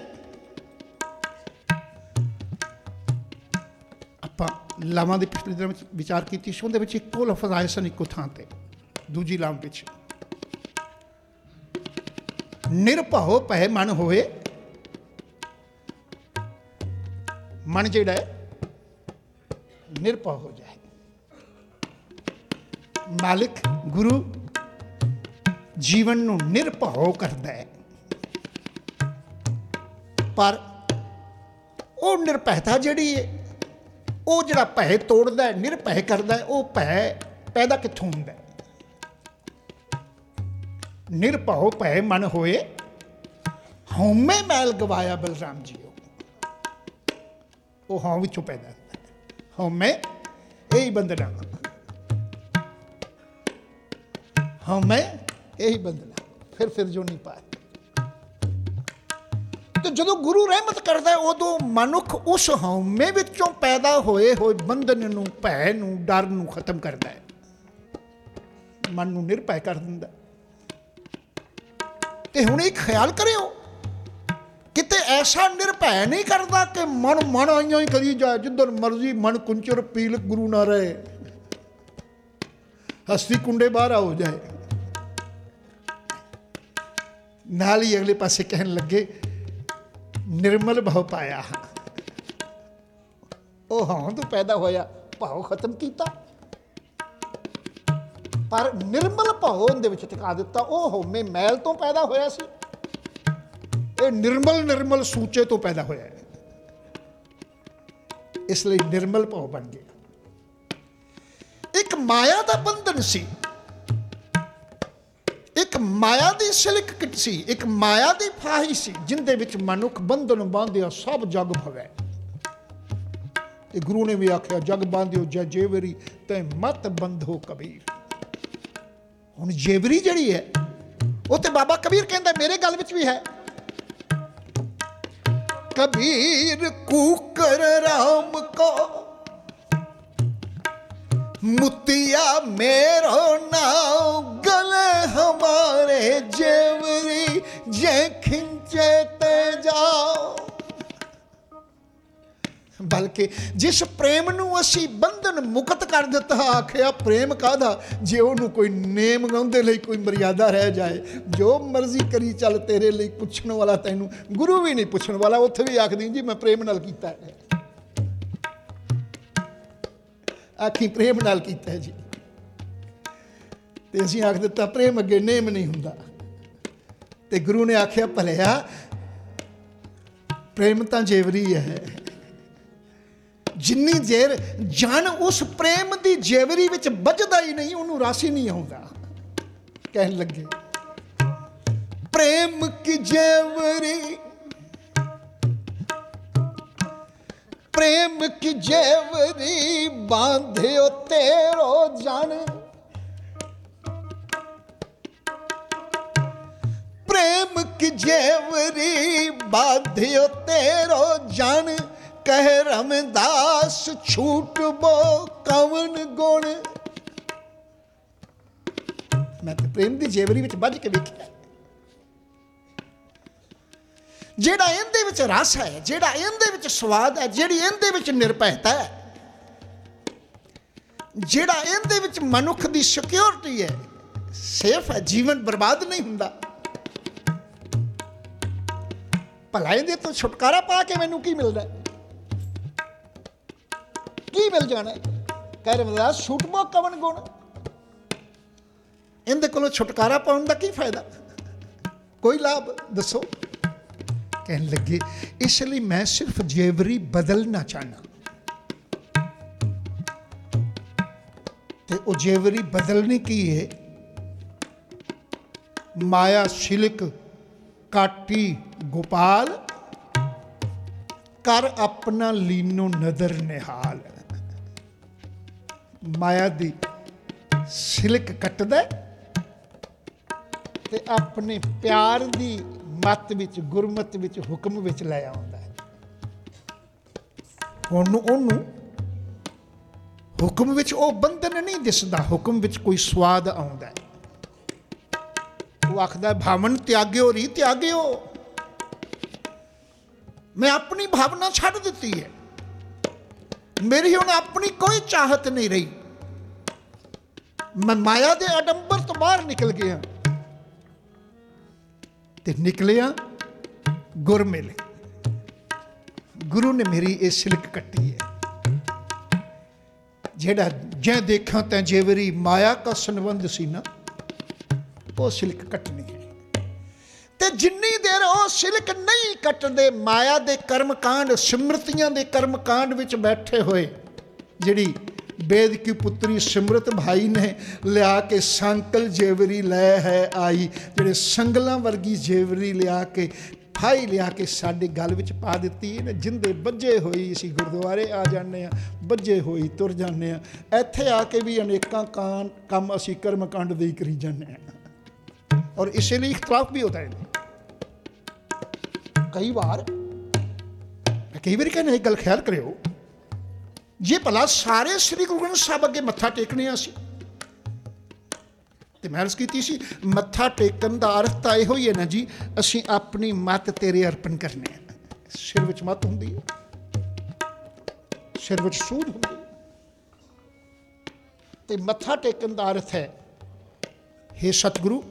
ਆਪਾਂ ਲਾਵਾਂ ਦੇ ਪਿਛਲੇ ਦਿਨ ਵਿੱਚ ਵਿਚਾਰ ਕੀਤੀ ਸੀ, ਉਹਦੇ ਵਿੱਚ ਇੱਕੋ ਲਫ਼ਜ਼ ਆਏ ਸਨ ਇੱਕੋ ਥਾਂ ਤੇ, ਦੂਜੀ ਲਾਮ ਵਿੱਚ। ਨਿਰਭਉ ਭੈ ਮਨ ਹੋਏ। ਮਨ ਜਿਹੜਾ ਹੈ ਨਿਰਭਉ ਹੋ ਜਾਏ। ਮਾਲਿਕ ਗੁਰੂ ਜੀਵਨ ਨੂੰ ਨਿਰਭਉ ਕਰਦਾ ਹੈ, ਪਰ ਉਹ ਨਿਰਭੈਤਾ ਜਿਹੜੀ ਹੈ, ਉਹ ਜਿਹੜਾ ਭੈ ਤੋੜਦਾ ਹੈ, ਨਿਰਭੈ ਕਰਦਾ ਹੈ, ਉਹ ਭੈ ਪੈਦਾ ਕਿੱਥੋਂ ਹੁੰਦਾ? ਨਿਰਭਉ ਭੈ ਮਨ ਹੋਏ, ਹਉਮੈ ਮੈਲ ਗਵਾਇਆ ਬਲਰਾਮ ਜੀ। ਉਹ ਹਉ ਵਿੱਚੋਂ ਪੈਦਾ ਹੁੰਦਾ ਹੈ। ਹਉਮੈ ਇਹੀ ਬੰਧਨਾ, ਹਉਮੈ ਇਹੀ ਬੰਧਨਾ, ਫਿਰ ਜੋ ਨਹੀਂ ਪਾਏ। ਤੇ ਜਦੋਂ ਗੁਰੂ ਰਹਿਮਤ ਕਰਦਾ, ਉਦੋਂ ਮਨੁੱਖ ਉਸ ਹਉਮੈ ਵਿੱਚੋਂ ਪੈਦਾ ਹੋਏ ਬੰਧਨ ਨੂੰ, ਭੈ ਨੂੰ, ਡਰ ਨੂੰ ਖਤਮ ਕਰਦਾ ਹੈ, ਮਨ ਨੂੰ ਨਿਰਭੈ ਕਰ ਦਿੰਦਾ। ਤੇ ਹੁਣ ਇੱਕ ਖਿਆਲ ਕਰਿਓ, ਕਿਤੇ ਐਸਾ ਨਿਰਭੈ ਨਹੀਂ ਕਰਦਾ ਕਿ ਮਨ ਆਈਆਂ ਹੀ ਕਰੀ ਜਾਏ, ਜਿੱਧਰ ਮਰਜ਼ੀ ਮਨ ਕੁੰਚਰ ਪੀਲ ਗੁਰੂ ਨਾ ਰਹੇ, ਹਸਤੀ ਕੁੰਡੇ ਬਾਹਰ ਹੋ ਜਾਏ। ਨਾਲ ਹੀ ਅਗਲੇ ਪਾਸੇ ਕਹਿਣ ਲੱਗੇ, ਨਿਰਮਲ ਭਾਵ ਪਾਇਆ। ਉਹ ਹਾਂ ਤੂੰ ਪੈਦਾ ਹੋਇਆ, ਭਾਵ ਖਤਮ ਕੀਤਾ, ਪਰ ਨਿਰਮਲ ਭਾਵ ਉਹਦੇ ਵਿੱਚ ਟਿਕਾ ਦਿੱਤਾ। ਉਹ ਹਉਮੈ ਮੈਲ ਤੋਂ ਪੈਦਾ ਹੋਇਆ ਸੀ, ਇਹ ਨਿਰਮਲ ਸੂਚੇ ਤੋਂ ਪੈਦਾ ਹੋਇਆ ਹੈ, ਇਸ ਲਈ ਨਿਰਮਲ ਭਾਵ ਬਣ ਗਿਆ। ਇੱਕ ਮਾਇਆ ਦਾ ਬੰਧਨ ਸੀ, ਇੱਕ ਮਾਇਆ ਦੀ ਸਿਲਕ ਸੀ, ਇੱਕ ਮਾਇਆ ਦੀ ਫਾਹੀ ਸੀ, ਜਿੰਦੇ ਵਿੱਚ ਮਨੁੱਖ ਬੰਧਨ ਬਾਂਧਿਆ ਸਭ ਜਗ ਭਵੈ। ਤੇ ਗੁਰੂ ਨੇ ਵੀ ਆਖਿਆ, ਜਗ ਬਾਂਧਿਓ ਜੈ ਜੇਵਰੀ ਤੈ ਮਤ ਬੰਧੋ ਕਬੀਰ। ਹੁਣ ਜੇਵਰੀ ਜਿਹੜੀ ਹੈ, ਉਹ ਤੇ ਬਾਬਾ ਕਬੀਰ ਕਹਿੰਦਾ ਮੇਰੇ ਗੱਲ ਵਿੱਚ ਵੀ ਹੈ। कबीर कूकर राम को मुतिया मेरो नाव, गले हमारे जेवरी जे खिंचे ते जाओ। बल्कि जिस प्रेम नूं असी बंधन मुक्त कर दिता, आखिया प्रेम काहदा जे उहनूं कोई नेम गाउंदे लई कोई मर्यादा रह जाए, जो मर्जी करी चल तेरे लिए पुछण वाला तैनूं गुरु भी नहीं पुछण वाला। उत्थे भी आखदी जी मैं प्रेम नाल कीता है, आखी प्रेम नाल कीता है जी। ते असीं आख दिता प्रेम अगे नेम नहीं हुंदा। ते गुरु ने आखिया भलिया प्रेम तां जेवरी है, जिन्नी देर जन उस प्रेम की जेवरी विच बजदा ही नहीं, उन्होंने रस ही नहीं आउंदा। कहन लगे प्रेम की जेवरी, प्रेम की जेवरी बांध्यो तेरो जन, प्रेम की जेवरी बांध्यो तेरो जन, कह रमदास छूट बो कवन गुण। मैं तो प्रेम की जेवरी विच बज के वेखिया, जेड़ा इहदे विच रस है, जेड़ा इहदे विच स्वाद है, जेड़ी इहदे विच निरभैता है, जेड़ा इहदे विच मनुख की सिक्योरिटी है, सेफ है, जीवन बर्बाद नहीं हुंदा। भला इहदे तो छुटकारा पा के मैनूं की मिलदा है? की मिल जाना? कह रहे छूट बो कवन गुण, इनके कोलों छुटकारा पाने का की फायदा? कोई लाभ दसो? कहन लगे इसलिए मैं सिर्फ जेवरी बदलना चाहना। ते वो जेवरी बदलने की है, माया शिलक काटी गोपाल कर अपना लीनो नदर निहाल। माया दी सिलक कटदा ते अपने प्यार दी मत विच गुरमत विच हुक्म विच लै आउंदा है। ओनू हुक्म विच ओ बंधन नहीं दिसदा, हुक्म विच कोई स्वाद आउंदा है। वो आखदा भावन त्याग्यो री त्याग्यो, मैं अपनी भावना छड़ दी है, मेरी हुण अपनी कोई चाहत नहीं रही, मैं माया दे आडंबर तो बाहर निकल गया ते निकलिया गुर मिले। गुरु ने मेरी ये सिलक कट्टी है, जेड़ा जै देखा तै जेवरी माया का संबंध सी ना, वो सिलक कटनी है। ते जिन्नी देर वो सिलक नहीं कटदे, माया दे कर्म कांड सिमरतियां दे कर्म कांड विच बैठे हुए, जिहड़ी वेद की पुत्री सिमरत भाई ने लिया के सांकल जेवरी लै है आई, जिहड़े संगलां वर्गी जेवरी लिया के फाई लिया के साडे गल विच पा दित्ती है। जिंदे बज्जे होई असीं गुरुद्वारे आ जाने आ, बज्जे होई तुर जाने आ, इत्थे आके भी अनेकां काम असीं कर्म कांड दे करी जाने आ, और इसीलिए इख्तलाफ भी होता है। कई बार कहने एक गल ख्याल करियो, जे भला सारे श्री गुरु ग्रंथ साहब अगे मत्था टेकने असीं, ते मैं अर्ज कीती सी मत्था टेकन दा अर्थ तां इहो ही है ना जी, असीं अपनी मत तेरे अर्पण करने हैं। सिर विच मत हुंदी है, सिर विच सूध हुंदी है, ते मत्था टेकन दा अर्थ है हे सतगुरु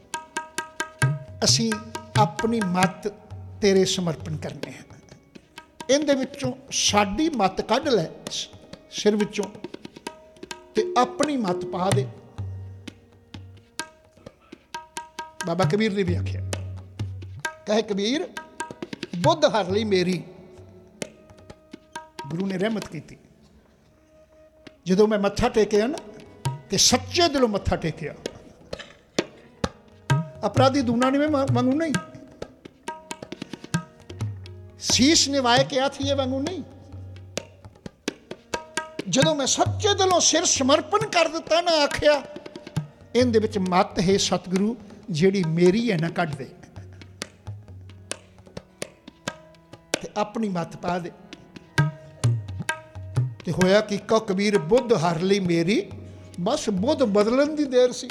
असीं अपनी मत तेरे समर्पण करने हैं। इहदे विचों साडी मत कढ लै सिर विचों ते अपनी मत पा दे। बाबा कबीर ने भी आख्या, कहे कबीर बुद्ध हर लई मेरी। गुरु ने रहमत की, जदों मैं मत्था टेकिया ना ते सच्चे दिलों मत्था टेकिया, अपराधी दूना नहीं मैं वांगू नहीं, शीश निवाए के हाथी वांगू नहीं, जदों मैं सच्चे दिलों सिर समर्पण कर दिता ना, आख्या इहदे विच मत है सतगुरु जिहड़ी मेरी है ना कढ दे, ते अपनी मत पा दे। ते होया कि कबीर बुद्ध हर लई मेरी, बस बुद्ध बदलन दी देर सी,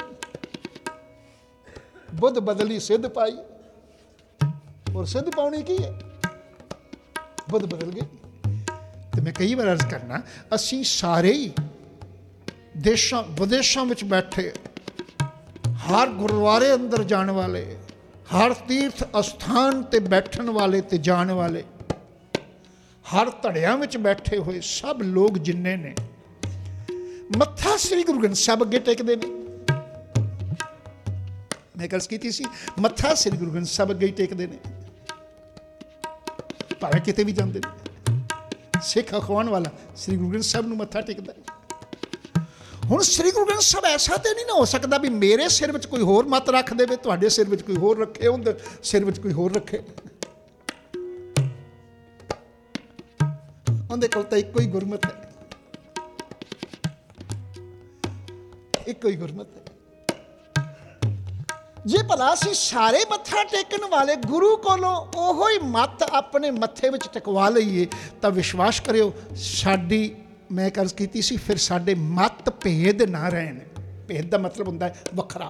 बुद्ध बदली सिद्ध पाई, और सिद्ध पाउणी की है, बुद्ध बदल गए। तो मैं कई बार अर्ज करना, असी सारे ही देशों विदेशों में बैठे, हर गुरुद्वारे अंदर जाने वाले, हर तीर्थ अस्थान ते बैठन वाले ते जाने वाले, हर धड़ियां में बैठे हुए सब लोग जिन्ने ने मत्था श्री गुरु ग्रंथ साहब अगे टेकदे ने। मैं गल कीती सी मत्था श्री गुरु ग्रंथ साहब अगे टेकदे ने, भावें किते भी जांदे ने। सिख अखवाण वाला श्री गुरु ग्रंथ साहब नूं मत्था टेकदा। हुण श्री गुरु ग्रंथ साहब ऐसा तो नहीं ना हो सकता भी मेरे सिर में कोई होर मत रख दे, तुहाडे सिर में कोई होर रखे, उधर सिर में कोई होर रखे। उहदे कोल तां इक्को ही गुरमत है, इक्को ही गुरमत है। जे भला असीं सारे मत्था टेकन वाले गुरु कोलों ओहो ही मत अपने मत्थे विच टकवा लईए तां विश्वास करियो साडी, मैं अर्ज कीती सी, फिर साडे मत भेद ना रहन। भेद का मतलब हुंदा है वखरा,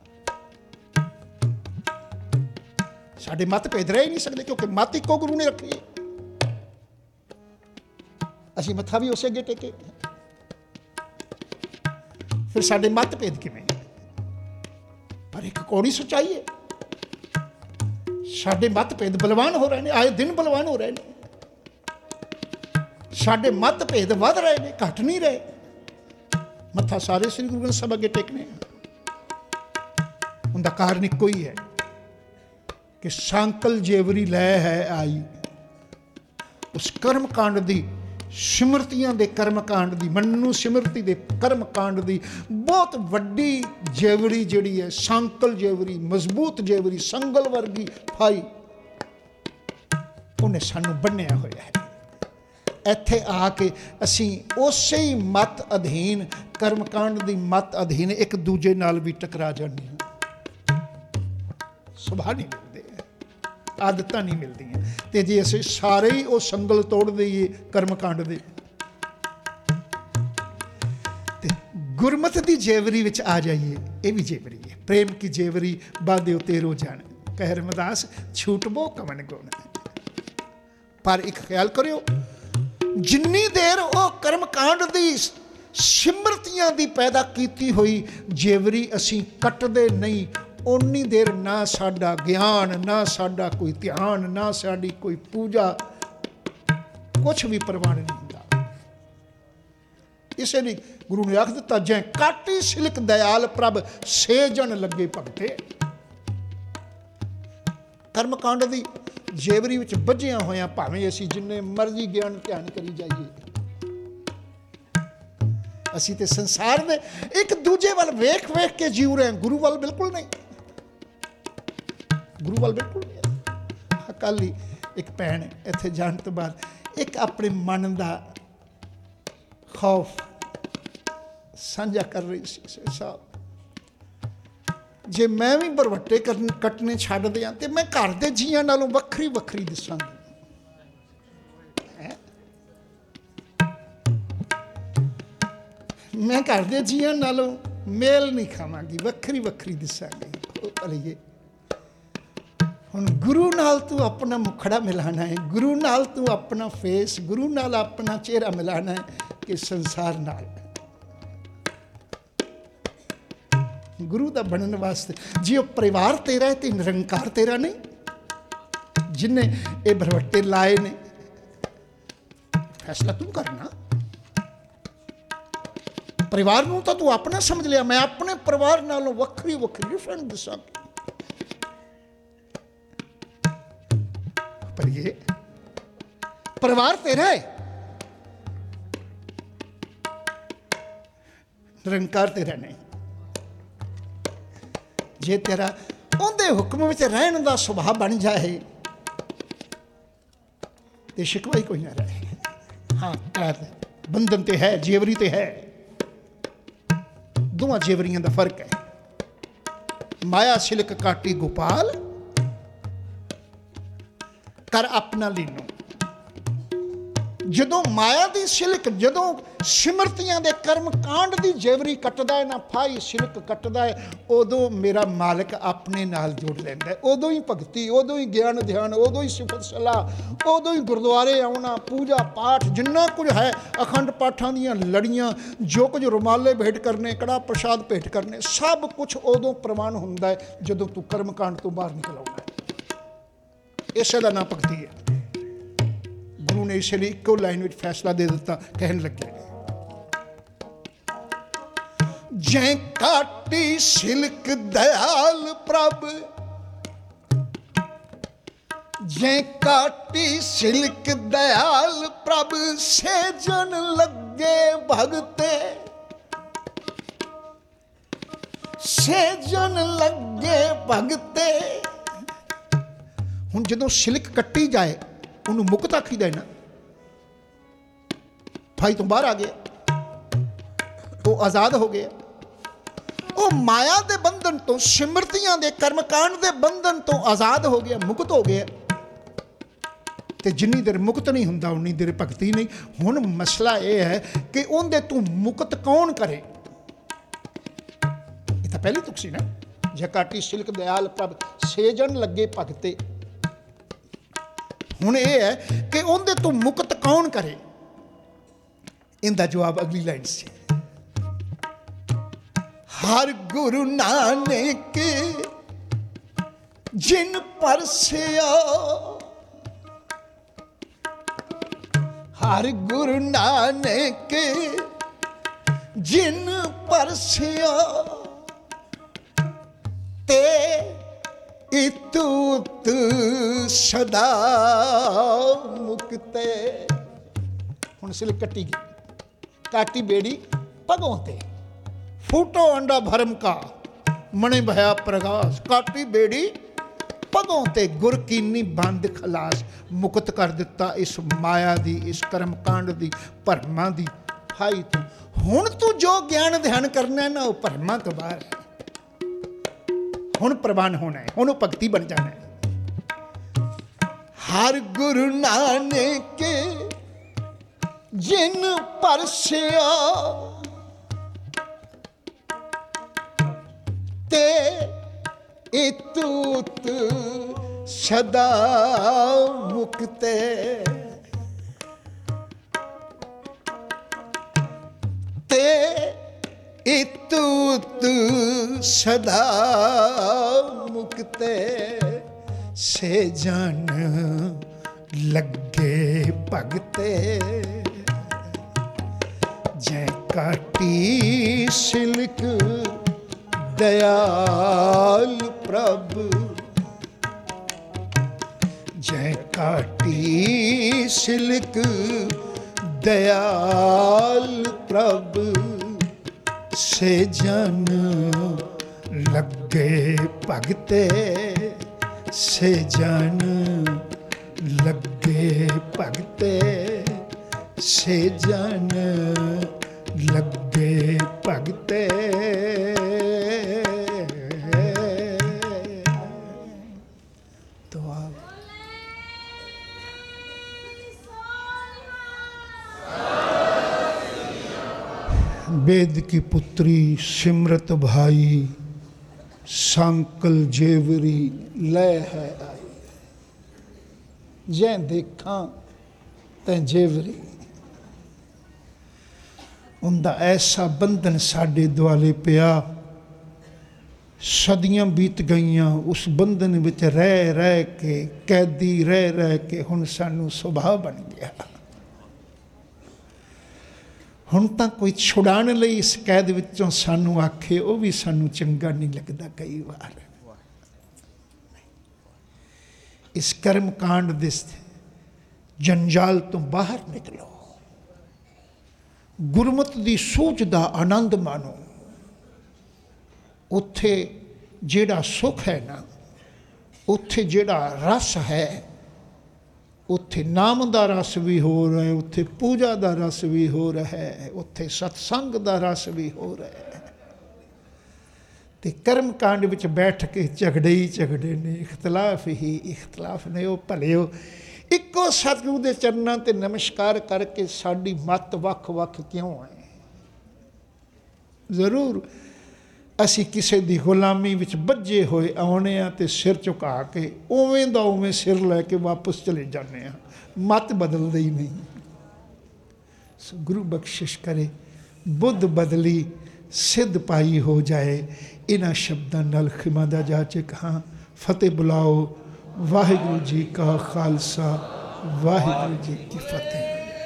साडे मत भेद रह ही नहीं सकते क्योंकि मत इक्को गुरु ने रखी है। असीं मत्था भी उसे अगे टेके, फिर साडे मत भेद किवें? पर एक कौड़ी सच्चाई है, साडे मत भेद बलवान हो रहे हैं, आए दिन बलवान हो रहे हैं। साडे मत भेद वध रहे हैं, घट नहीं रहे। मत्था सारे श्री गुरु ग्रंथ साहब अगे टेकने, उनका कारण इक्को ही है, कि सांकल जेवरी लै है आई। उस कर्म कांड की सिमरतियां दे कर्म कांड की मनु सिमरती दे कर्म कांड की बहुत वड्डी जेवरी जिहड़ी है, सांकल जेवरी, मजबूत जेवरी, संगल वर्गी फाई उन्हें सानू बन्निया होया है। ਇੱਥੇ ਆ ਕੇ ਅਸੀਂ ਉਸੇ ਹੀ ਮਤ ਅਧੀਨ, ਕਰਮਕਾਂਡ ਦੀ ਮਤ ਅਧੀਨ ਇੱਕ ਦੂਜੇ ਨਾਲ ਵੀ ਟਕਰਾ ਜਾਂਦੇ ਹਾਂ। ਸੁਭਾਅ ਨਹੀਂ ਮਿਲਦੇ, ਆਦਤਾਂ ਨਹੀਂ ਮਿਲਦੀਆਂ। ਤੇ ਜੇ ਅਸੀਂ ਸਾਰੇ ਹੀ ਉਹ ਸੰਗਲ ਤੋੜ ਦਈਏ ਕਰਮਕਾਂਡ ਦੇ, ਤੇ ਗੁਰਮਤਿ ਦੀ ਜੇਵਰੀ ਵਿੱਚ ਆ ਜਾਈਏ, ਇਹ ਵੀ ਜੇਵਰੀ ਹੈ। ਪ੍ਰੇਮ ਕੀ ਜੇਵਰੀ ਬਾਧਿਓ ਤੇਰੋ ਜਾਣ, ਕਹਿ ਰਮਦਾਸ ਛੂਟਬੋ ਕਮਨ ਗੁਣ। ਪਰ ਇੱਕ ਖਿਆਲ ਕਰਿਓ, ਜਿੰਨੀ ਦੇਰ ਉਹ ਕਰਮਕਾਂਡ ਦੀ ਸਿਮਰਤੀਆਂ ਦੀ ਪੈਦਾ ਕੀਤੀ ਹੋਈ ਜੇਵਰੀ ਅਸੀਂ ਕੱਟਦੇ ਨਹੀਂ, ਓਨੀ ਦੇਰ ਨਾ ਸਾਡਾ ਗਿਆਨ, ਨਾ ਸਾਡਾ ਕੋਈ ਧਿਆਨ, ਨਾ ਸਾਡੀ ਕੋਈ ਪੂਜਾ, ਕੁਛ ਵੀ ਪ੍ਰਵਾਨ ਨਹੀਂ ਹੁੰਦਾ। ਇਸੇ ਲਈ ਗੁਰੂ ਨੇ ਆਖ ਦਿੱਤਾ, ਜੈ ਕਾਟੀ ਸਿਲਕ ਦਇਆਲ ਪ੍ਰਭ ਸੇਜਣ ਲੱਗੇ ਭਗਤੇ। ਕਰਮਕਾਂਡ ਦੀ ਜੇਵਰੀ ਵਿੱਚ ਬੱਝਿਆ ਹੋਇਆ ਭਾਵੇਂ ਅਸੀਂ ਜਿੰਨੇ ਮਰਜ਼ੀ ਗਿਆਨ ਧਿਆਨ ਕਰੀ ਜਾਈਏ, ਅਸੀਂ ਤੇ ਸੰਸਾਰ ਦੇ ਇੱਕ ਦੂਜੇ ਵੱਲ ਵੇਖ ਵੇਖ ਕੇ ਜੀਉ ਰਹੇ ਹਾਂ, ਗੁਰੂ ਵੱਲ ਬਿਲਕੁਲ ਨਹੀਂ, ਗੁਰੂ ਵੱਲ ਬਿਲਕੁਲ ਨਹੀਂ। ਕੱਲ ਹੀ ਇੱਕ ਭੈਣ ਇੱਥੇ ਜਾਣ ਤੋਂ ਬਾਅਦ ਇੱਕ ਆਪਣੇ ਮਨ ਦਾ ਖੌਫ ਸਾਂਝਾ ਕਰ ਰਹੀ ਸੀ। ਸਾਹਿਬ, ਜੇ ਮੈਂ ਵੀ ਭਰਵੱਟੇ ਕੱਟਣੇ ਛੱਡ ਦਿਆਂ ਤੇ ਮੈਂ ਘਰ ਦੇ ਜੀਆਂ ਨਾਲੋਂ ਵੱਖਰੀ ਵੱਖਰੀ ਦਿਸਾਂਗੀ। ਮੈਂ ਘਰ ਦੇ ਜੀਆਂ ਨਾਲੋਂ ਮੇਲ ਨਹੀਂ ਖਾਵਾਂਗੀ, ਵੱਖਰੀ ਵੱਖਰੀ ਦਿਸਾਂਗੀ। ਭਲੀਏ, ਹੁਣ ਗੁਰੂ ਨਾਲ ਤੂੰ ਆਪਣਾ ਮੁਖੜਾ ਮਿਲਾਣਾ ਹੈ, ਗੁਰੂ ਨਾਲ ਤੂੰ ਆਪਣਾ ਫੇਸ, ਗੁਰੂ ਨਾਲ ਆਪਣਾ ਚਿਹਰਾ ਮਿਲਾਣਾ ਹੈ ਕਿ ਸੰਸਾਰ ਨਾਲ। ਗੁਰੂ ਦਾ ਬਣਨ ਵਾਸਤੇ ਜੇ ਉਹ ਪਰਿਵਾਰ ਤੇਰਾ ਹੈ ਤੇ ਨਿਰੰਕਾਰ ਤੇਰਾ ਨਹੀਂ। ਜਿੰਨੇ ਇਹ ਭਰਵੱਟੇ ਲਾਏ ਨੇ, ਫੈਸਲਾ ਤੂੰ ਕਰਨਾ। ਪਰਿਵਾਰ ਨੂੰ ਤਾਂ ਤੂੰ ਆਪਣਾ ਸਮਝ ਲਿਆ, ਮੈਂ ਆਪਣੇ ਪਰਿਵਾਰ ਨਾਲੋਂ ਵੱਖਰੀ ਵੱਖਰੀ ਡਿਫਰੈਂਟ ਦਿਸਾਂਗੀ। ਪਰ ਇਹ ਪਰਿਵਾਰ ਤੇਰਾ ਹੈ, ਨਿਰੰਕਾਰ ਤੇਰਾ ਨਹੀਂ। ਜੇ ਤੇਰਾ ਉਹਦੇ ਹੁਕਮ ਵਿੱਚ ਰਹਿਣ ਦਾ ਸੁਭਾਅ ਬਣ ਜਾਏ ਤੇ ਸ਼ਿਕਵਾ ਹੀ ਕੋਈ ਨਾ ਰਹੇ। ਹਾਂ, ਬੰਧਨ ਤੇ ਹੈ, ਜੇਵਰੀ ਤੇ ਹੈ। ਦੋਵਾਂ ਜੇਵਰੀਆਂ ਦਾ ਫਰਕ ਹੈ। ਮਾਇਆ ਸਿਲਕ ਕਾਟੀ ਗੋਪਾਲ, ਕਰ ਆਪਣਾ ਲੀਨੋ। ਜਦੋਂ ਮਾਇਆ ਦੀ ਸਿਲਕ, ਜਦੋਂ ਸਿਮਰਤੀਆਂ ਦੇ ਕਰਮ ਕਾਂਡ ਦੀ ਜੇਵਰੀ ਕੱਟਦਾ ਹੈ ਨਾ, ਫਾਈ ਸਿਲਕ ਕੱਟਦਾ ਹੈ, ਉਦੋਂ ਮੇਰਾ ਮਾਲਕ ਆਪਣੇ ਨਾਲ ਜੋੜ ਲੈਂਦਾ ਹੈ। ਉਦੋਂ ਹੀ ਭਗਤੀ, ਉਦੋਂ ਹੀ ਗਿਆਨ ਧਿਆਨ, ਉਦੋਂ ਹੀ ਸਿਫਤ ਸਲਾਹ, ਉਦੋਂ ਹੀ ਗੁਰਦੁਆਰੇ ਆਉਣਾ, ਪੂਜਾ ਪਾਠ, ਜਿੰਨਾ ਕੁਝ ਹੈ, ਅਖੰਡ ਪਾਠਾਂ ਦੀਆਂ ਲੜੀਆਂ, ਜੋ ਕੁਝ ਰੁਮਾਲੇ ਭੇਟ ਕਰਨੇ, ਕੜਾ ਪ੍ਰਸ਼ਾਦ ਭੇਟ ਕਰਨੇ, ਸਭ ਕੁਝ ਉਦੋਂ ਪ੍ਰਵਾਨ ਹੁੰਦਾ ਹੈ ਜਦੋਂ ਤੂੰ ਕਰਮ ਕਾਂਡ ਤੋਂ ਬਾਹਰ ਨਿਕਲ ਆਉਣਾ ਹੈ। ਇਸੇ ਦਾ ਨਾਂ ਭਗਤੀ ਹੈ। ਗੁਰੂ ਨੇ ਇਸੇ ਲਈ ਇੱਕੋ ਲਾਈਨ ਵਿੱਚ ਫੈਸਲਾ ਦੇ ਦਿੱਤਾ, ਕਹਿਣ ਲੱਗੇ, ਜੈ ਕਾਟੀ ਸਿਲਕ ਦਇਆਲ ਪ੍ਰਭ, ਜੈ ਕਾਟੀ ਸਿਲਕ ਦਇਆਲ ਪ੍ਰਭ ਸੇਜਣ ਲੱਗੇ ਭਗਤੇ, ਸੇਜਣ ਲੱਗੇ ਭਗਤੇ। ਹੁਣ ਜਦੋਂ ਸਿਲਕ ਕੱਟੀ ਜਾਏ ਉਹਨੂੰ ਮੁਕਤ ਆਖੀਦਾ ਨਾ। ਭਾਈ ਤੋਂ ਬਾਹਰ ਆ ਗਿਆ, ਉਹ ਆਜ਼ਾਦ ਹੋ ਗਿਆ। ਉਹ ਮਾਇਆ ਦੇ ਬੰਧਨ ਤੋਂ, ਸਿਮਰਤੀਆਂ ਦੇ ਕਰਮਕਾਂਡ ਦੇ ਬੰਧਨ ਤੋਂ ਆਜ਼ਾਦ ਹੋ ਗਿਆ, ਮੁਕਤ ਹੋ ਗਿਆ। ਤੇ ਜਿੰਨੀ ਦੇਰ ਮੁਕਤ ਨਹੀਂ ਹੁੰਦਾ ਉਨੀ ਦੇਰ ਭਗਤੀ ਨਹੀਂ। ਹੁਣ ਮਸਲਾ ਇਹ ਹੈ ਕਿ ਉਹਦੇ ਤੂੰ ਮੁਕਤ ਕੌਣ ਕਰੇ। ਇਹ ਤਾਂ ਪਹਿਲੀ ਤੁਕ ਸੀ ਨਾ, ਜਕਾਟੀ ਸਿਲਕ ਦਇਆਲ ਪ੍ਰਭ ਸੇਜਣ ਲੱਗੇ ਭਗਤੇ। ਹੁਣ ਇਹ ਹੈ ਕਿ ਉਹਦੇ ਤੋਂ ਮੁਕਤ ਕੌਣ ਕਰੇ। ਇਹਦਾ ਜਵਾਬ ਅਗਲੀ ਲਾਈਨ ਸੀ, ਹਰ ਗੁਰੂ ਨਾਨਕ ਜਿਨ ਪਰਸਿਆ, ਹਰ ਗੁਰੂ ਨਾਨਕ ਜਿਨ ਪਰਸਿਆ, ਤੇ इतुत सदा मुक्ते। हुण सिल कट्टी गई, काटी बेड़ी पगों ते, फूटो अंडा भरम का मणि भया प्रकाश। काटी बेड़ी पगों ते, गुर कीनी बंद खलास। मुकत कर दिता इस माया दी, इस कर्म कांड दी, भरमां दी हाई तू। हुण तू जो ज्ञान ध्यान करना है ना, वो भरमां तो बाहर है। हुण प्रवान होना है, हुण भगती बन जाना है। हर गुरु नानक जिन परसिया ते इतुत सदा मुक्ते। ते इतुत सदा मुक्ते। से जन लगे भगते। जै काटी सिलक दयाल प्रभु। जै काटी सिलक दयाल प्रभु। से जन लगे भगते। से जन लगे भगते। से जन लगे भगते। तो आप वेद की पुत्री सिमरत भाई। सांकल जेवरी लय है आई। जै देखा तैं जेवरी। उनका ऐसा बंधन साडे दुआले पिया। सदियां बीत गईयां उस बंधन विच रह रह के, कैदी रह रह के हुण सानू सुभाव बन गया। हुण तां कोई छुड़ाण लई इस कैद विचों सानू आखे, वो भी सानू चंगा नहीं लगता कई बार। इस कर्म कांड दे जंजाल तो बाहर निकलो। गुरमत दी सूझ दा आनंद मानो। उत्थे जेड़ा सुख है ना, उत्थे जेड़ा रस है, उत्थे नाम दा रस भी हो रहा है, उत्थे पूजा दा रस भी हो रहा है, उत्थे सत्संग दा रस भी हो रहा है। ते कर्म कांड विच बैठ के झगड़े ही झगड़े ने, इख्तलाफ ही इख्तलाफ ने। वो भले हो इक्को सतगुरु दे चरनां ते नमस्कार करके साडी मत वख वख क्यों है? जरूर असी किसी दी गुलामी विच बज्जे होए आउणे आ ते सिर झुका के उवें दा उवें सिर लैके वापस चले जाने आ, मत बदलदे ही नहीं। गुरु बख्शिश करे बुद्ध बदली सिद्ध पाई हो जाए। इन्हां शब्दां नाल खिमा दा जाचे कहां फतेह बुलाओ। वाहिगुरू जी का खालसा, वाहिगुरू जी की फतेह।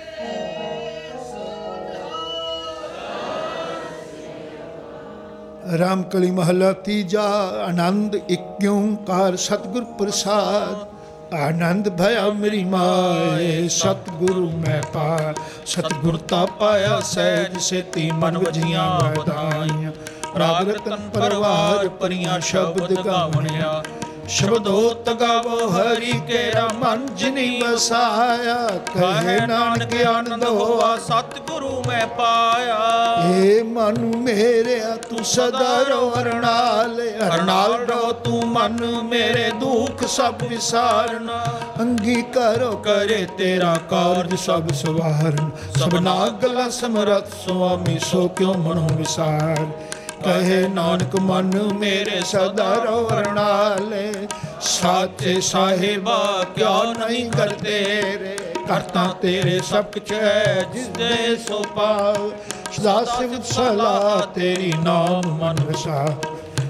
रामकली महला तीजा। आनंद एक ओंकार सतगुर प्रसाद। आनंद भया मेरी माए सतगुरु मैं पा। सतगुरता पाया सहज सेती मन वजियां वधाइयां। राग रतन परवार परियां शब्द गावणिया। शब्दोत गावो हरि केरा मन जिनी बसाया। कहे नानक आनंद होआ सतगुरु मैं पाया। हे मन मेरे तू सदा रो हरनाल। हरनाल रो तू मन मेरे दुख सब विसारना। अंगीकारो करे तेरा कार्य सब सवारन। सबना गला समरथ स्वामी सो क्यों मनो विसार। कहे नानक मन मेरे सदा रो हरनाले। साचे साहिबा क्या नहीं करते रे। करता तेरे सब कुछ है जिस दे सो पाओ। सदा सिवत सलाह तेरी नाम मन वसा।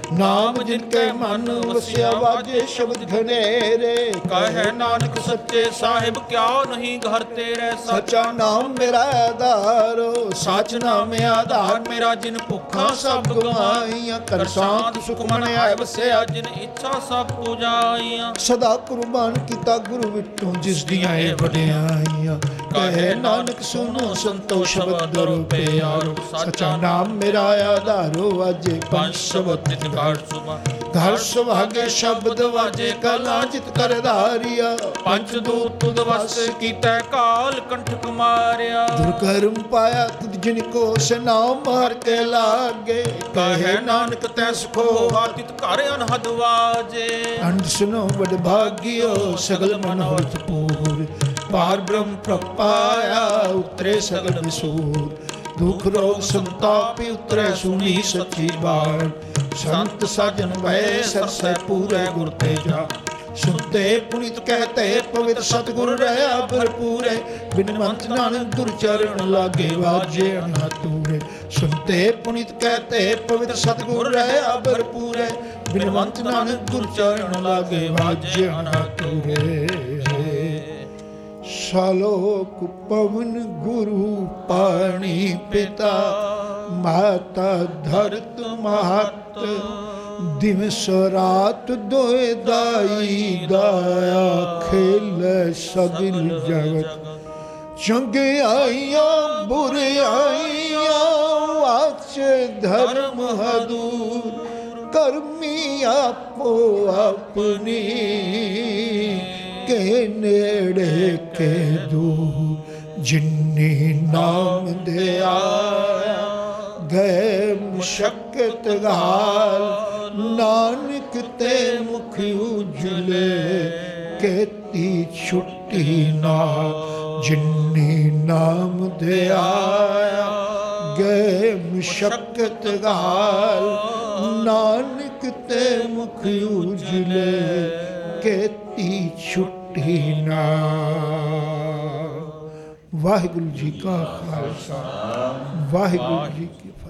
ਨਾਮ ਜਿਨ ਕੈ ਮਨ ਵਸਿਆ ਵਾਜੇ ਸ਼ਬਦ ਘਨੇਰੇ। ਕਹੈ ਨਾਨਕ ਸੱਚੇ ਸਾਹਿਬ ਕਿਆ ਨਹੀਂ ਘਰ ਤੇਰੇ। ਸੱਚਾ ਨਾਮ ਮੇਰਾ ਆਧਾਰੋ, ਸੱਚ ਨਾਮ ਆਧਾਰ ਮੇਰਾ ਜਿਨ ਭੁੱਖਾ ਸਭ ਗਵਾਈਆਂ। ਕਰ ਸਾਧ ਸੁਖ ਮਨ ਆਏ ਵਸਿਆ, ਜਿਨ ਇੱਛਾ ਸਭ ਪੁਜਾਈਆਂ। ਸਦਾ ਕੁਰਬਾਨ ਕੀਤਾ ਗੁਰੂ ਵਿਟੋਂ, ਜਿਸ ਦੀਆਂ ਇਹ ਵਡਿਆਈਆਂ। ਕਹੇ ਨਾਨਕ ਸੁਨੋ ਸੰਤੋ ਸ਼ਬਦ ਰੂਪਿਆਰੋ। ਸੱਚਾ ਨਾਮ ਮੇਰਾ ਆਧਾਰੋ, ਵਾਜੇ ਪੰਜ ਸ਼ਬਦ ਤਿਤ ਘਰ ਸੁਭਾ। ਘਰ ਸੁਹਾਗੇ ਸ਼ਬਦ ਵਾਜੇ, ਕਲਾ ਜਿਤ ਕਰ ਧਾਰਿਆ। ਪੰਚ ਦੂਤ ਤੁਧ ਵਸ ਕੀਤਾ, ਕਾਲ ਕੰਠਕ ਮਾਰਿਆ। ਦੁਰਕਰਮ ਪਾਇਆ ਤੁਧ ਜਿਨ ਕੋ, ਸੇ ਨਾਮ ਮਾਰ ਕੇ ਲਾਗੇ। ਕਹੈ ਨਾਨਕ ਤੈ ਸੁਖੋ, ਤਿਤ ਘਰ ਅਨਹਦ ਵਾਜੇ। ਅੰਡ ਸੁਨੋ ਵਡ ਭਾਗਿਓ, ਸਗਲ ਮਨੋਰਥ ਪੂਰ। ਪਾਰ ਬ੍ਰਹਮ ਪ੍ਰਪਾਇਆ, ਉਤਰੇ ਸਗਲ ਵਿਸੂਰ। ਦੁਖ ਰੋਗ ਸੰਤਾਪਿ ਉਤਰੇ, ਸੁਣੀ ਸੱਚੀ ਬਾਤ। ਸੰਤ ਸਾਜਨ ਭੈ ਸਰਸੈ ਪੂਰੇ, ਗੁਰ ਤੇ ਜਾ। ਸੁਣਤੇ ਪੁਨੀਤ ਕਹਤੇ, ਪਵਿੱਤ ਸਤਿਗੁਰ ਰਹਾ ਭਰਪੂਰੇ। ਬਿਨ ਮੰਤ ਨਾਨਕ ਗੁਰ ਚਰਨ ਲਾਗੇ, ਵਾਜੇ ਅਨਹਤੂਰੇ। ਸੁਣਤੇ ਪੁਨੀਤ ਕਹਤੇ, ਪਵਿੱਤ ਸਤਿਗੁਰ ਰਹਾ ਭਰਪੂਰੇ। ਬਿਨ ਮੰਤ ਨਾਨਕ ਗੁਰ ਚਰਨ ਲਾਗੇ, ਵਾਜੇ ਅਨਹਤੂਰੇ। ਸ਼ਾਲੋਕ ਪਵਨ ਗੁਰੂ ਪਾਣੀ ਪਿਤਾ, ਮਾਤਾ ਧਰਤ ਮਹਤ। ਦਿਵਸ ਰਾਤ ਦੋਇ ਦਾਈ, ਦਾਇਆ ਖੇਲ ਸਗਲ ਜਗਤ। ਚੰਗਿਆਈਆਂ ਬੁਰਿਆਈਆਂ, ਵਾਚ ਧਰਮ ਹਦੂਰ। ਕਰਮੀ ਆਪੋ ਆਪਣੀ, ਕੇ ਨੇੜੇ ਕੇ ਦੂਰ। ਜਿਨੀ ਨਾਮ ਦੇ ਆਇਆ, ਗਏ ਮੁਸ਼ੱਕਤ ਘਾਲ। ਨਾਨਕ ਤੇ ਮੁਖ ਉਜਲੇ, ਕੇਤੀ ਛੁੱਟੀ ਨਾ। ਜਿਨੀ ਨਾਮ ਦੇ ਆਇਆ, ਗਏ ਮੁਸ਼ੱਕਤ ਘਾਲ। ਨਾਨਕ ਤੇ ਮੁਖ ਉਜਲੇ, ਕੇਤੀ ਛੁੱਟੀ ਨਾ। ਵਾਹਿਗੁਰੂ ਜੀ ਕਾ ਖਾਲਸਾ, ਵਾਹਿਗੁਰੂ ਜੀ ਕੀ ਫਤਿਹ।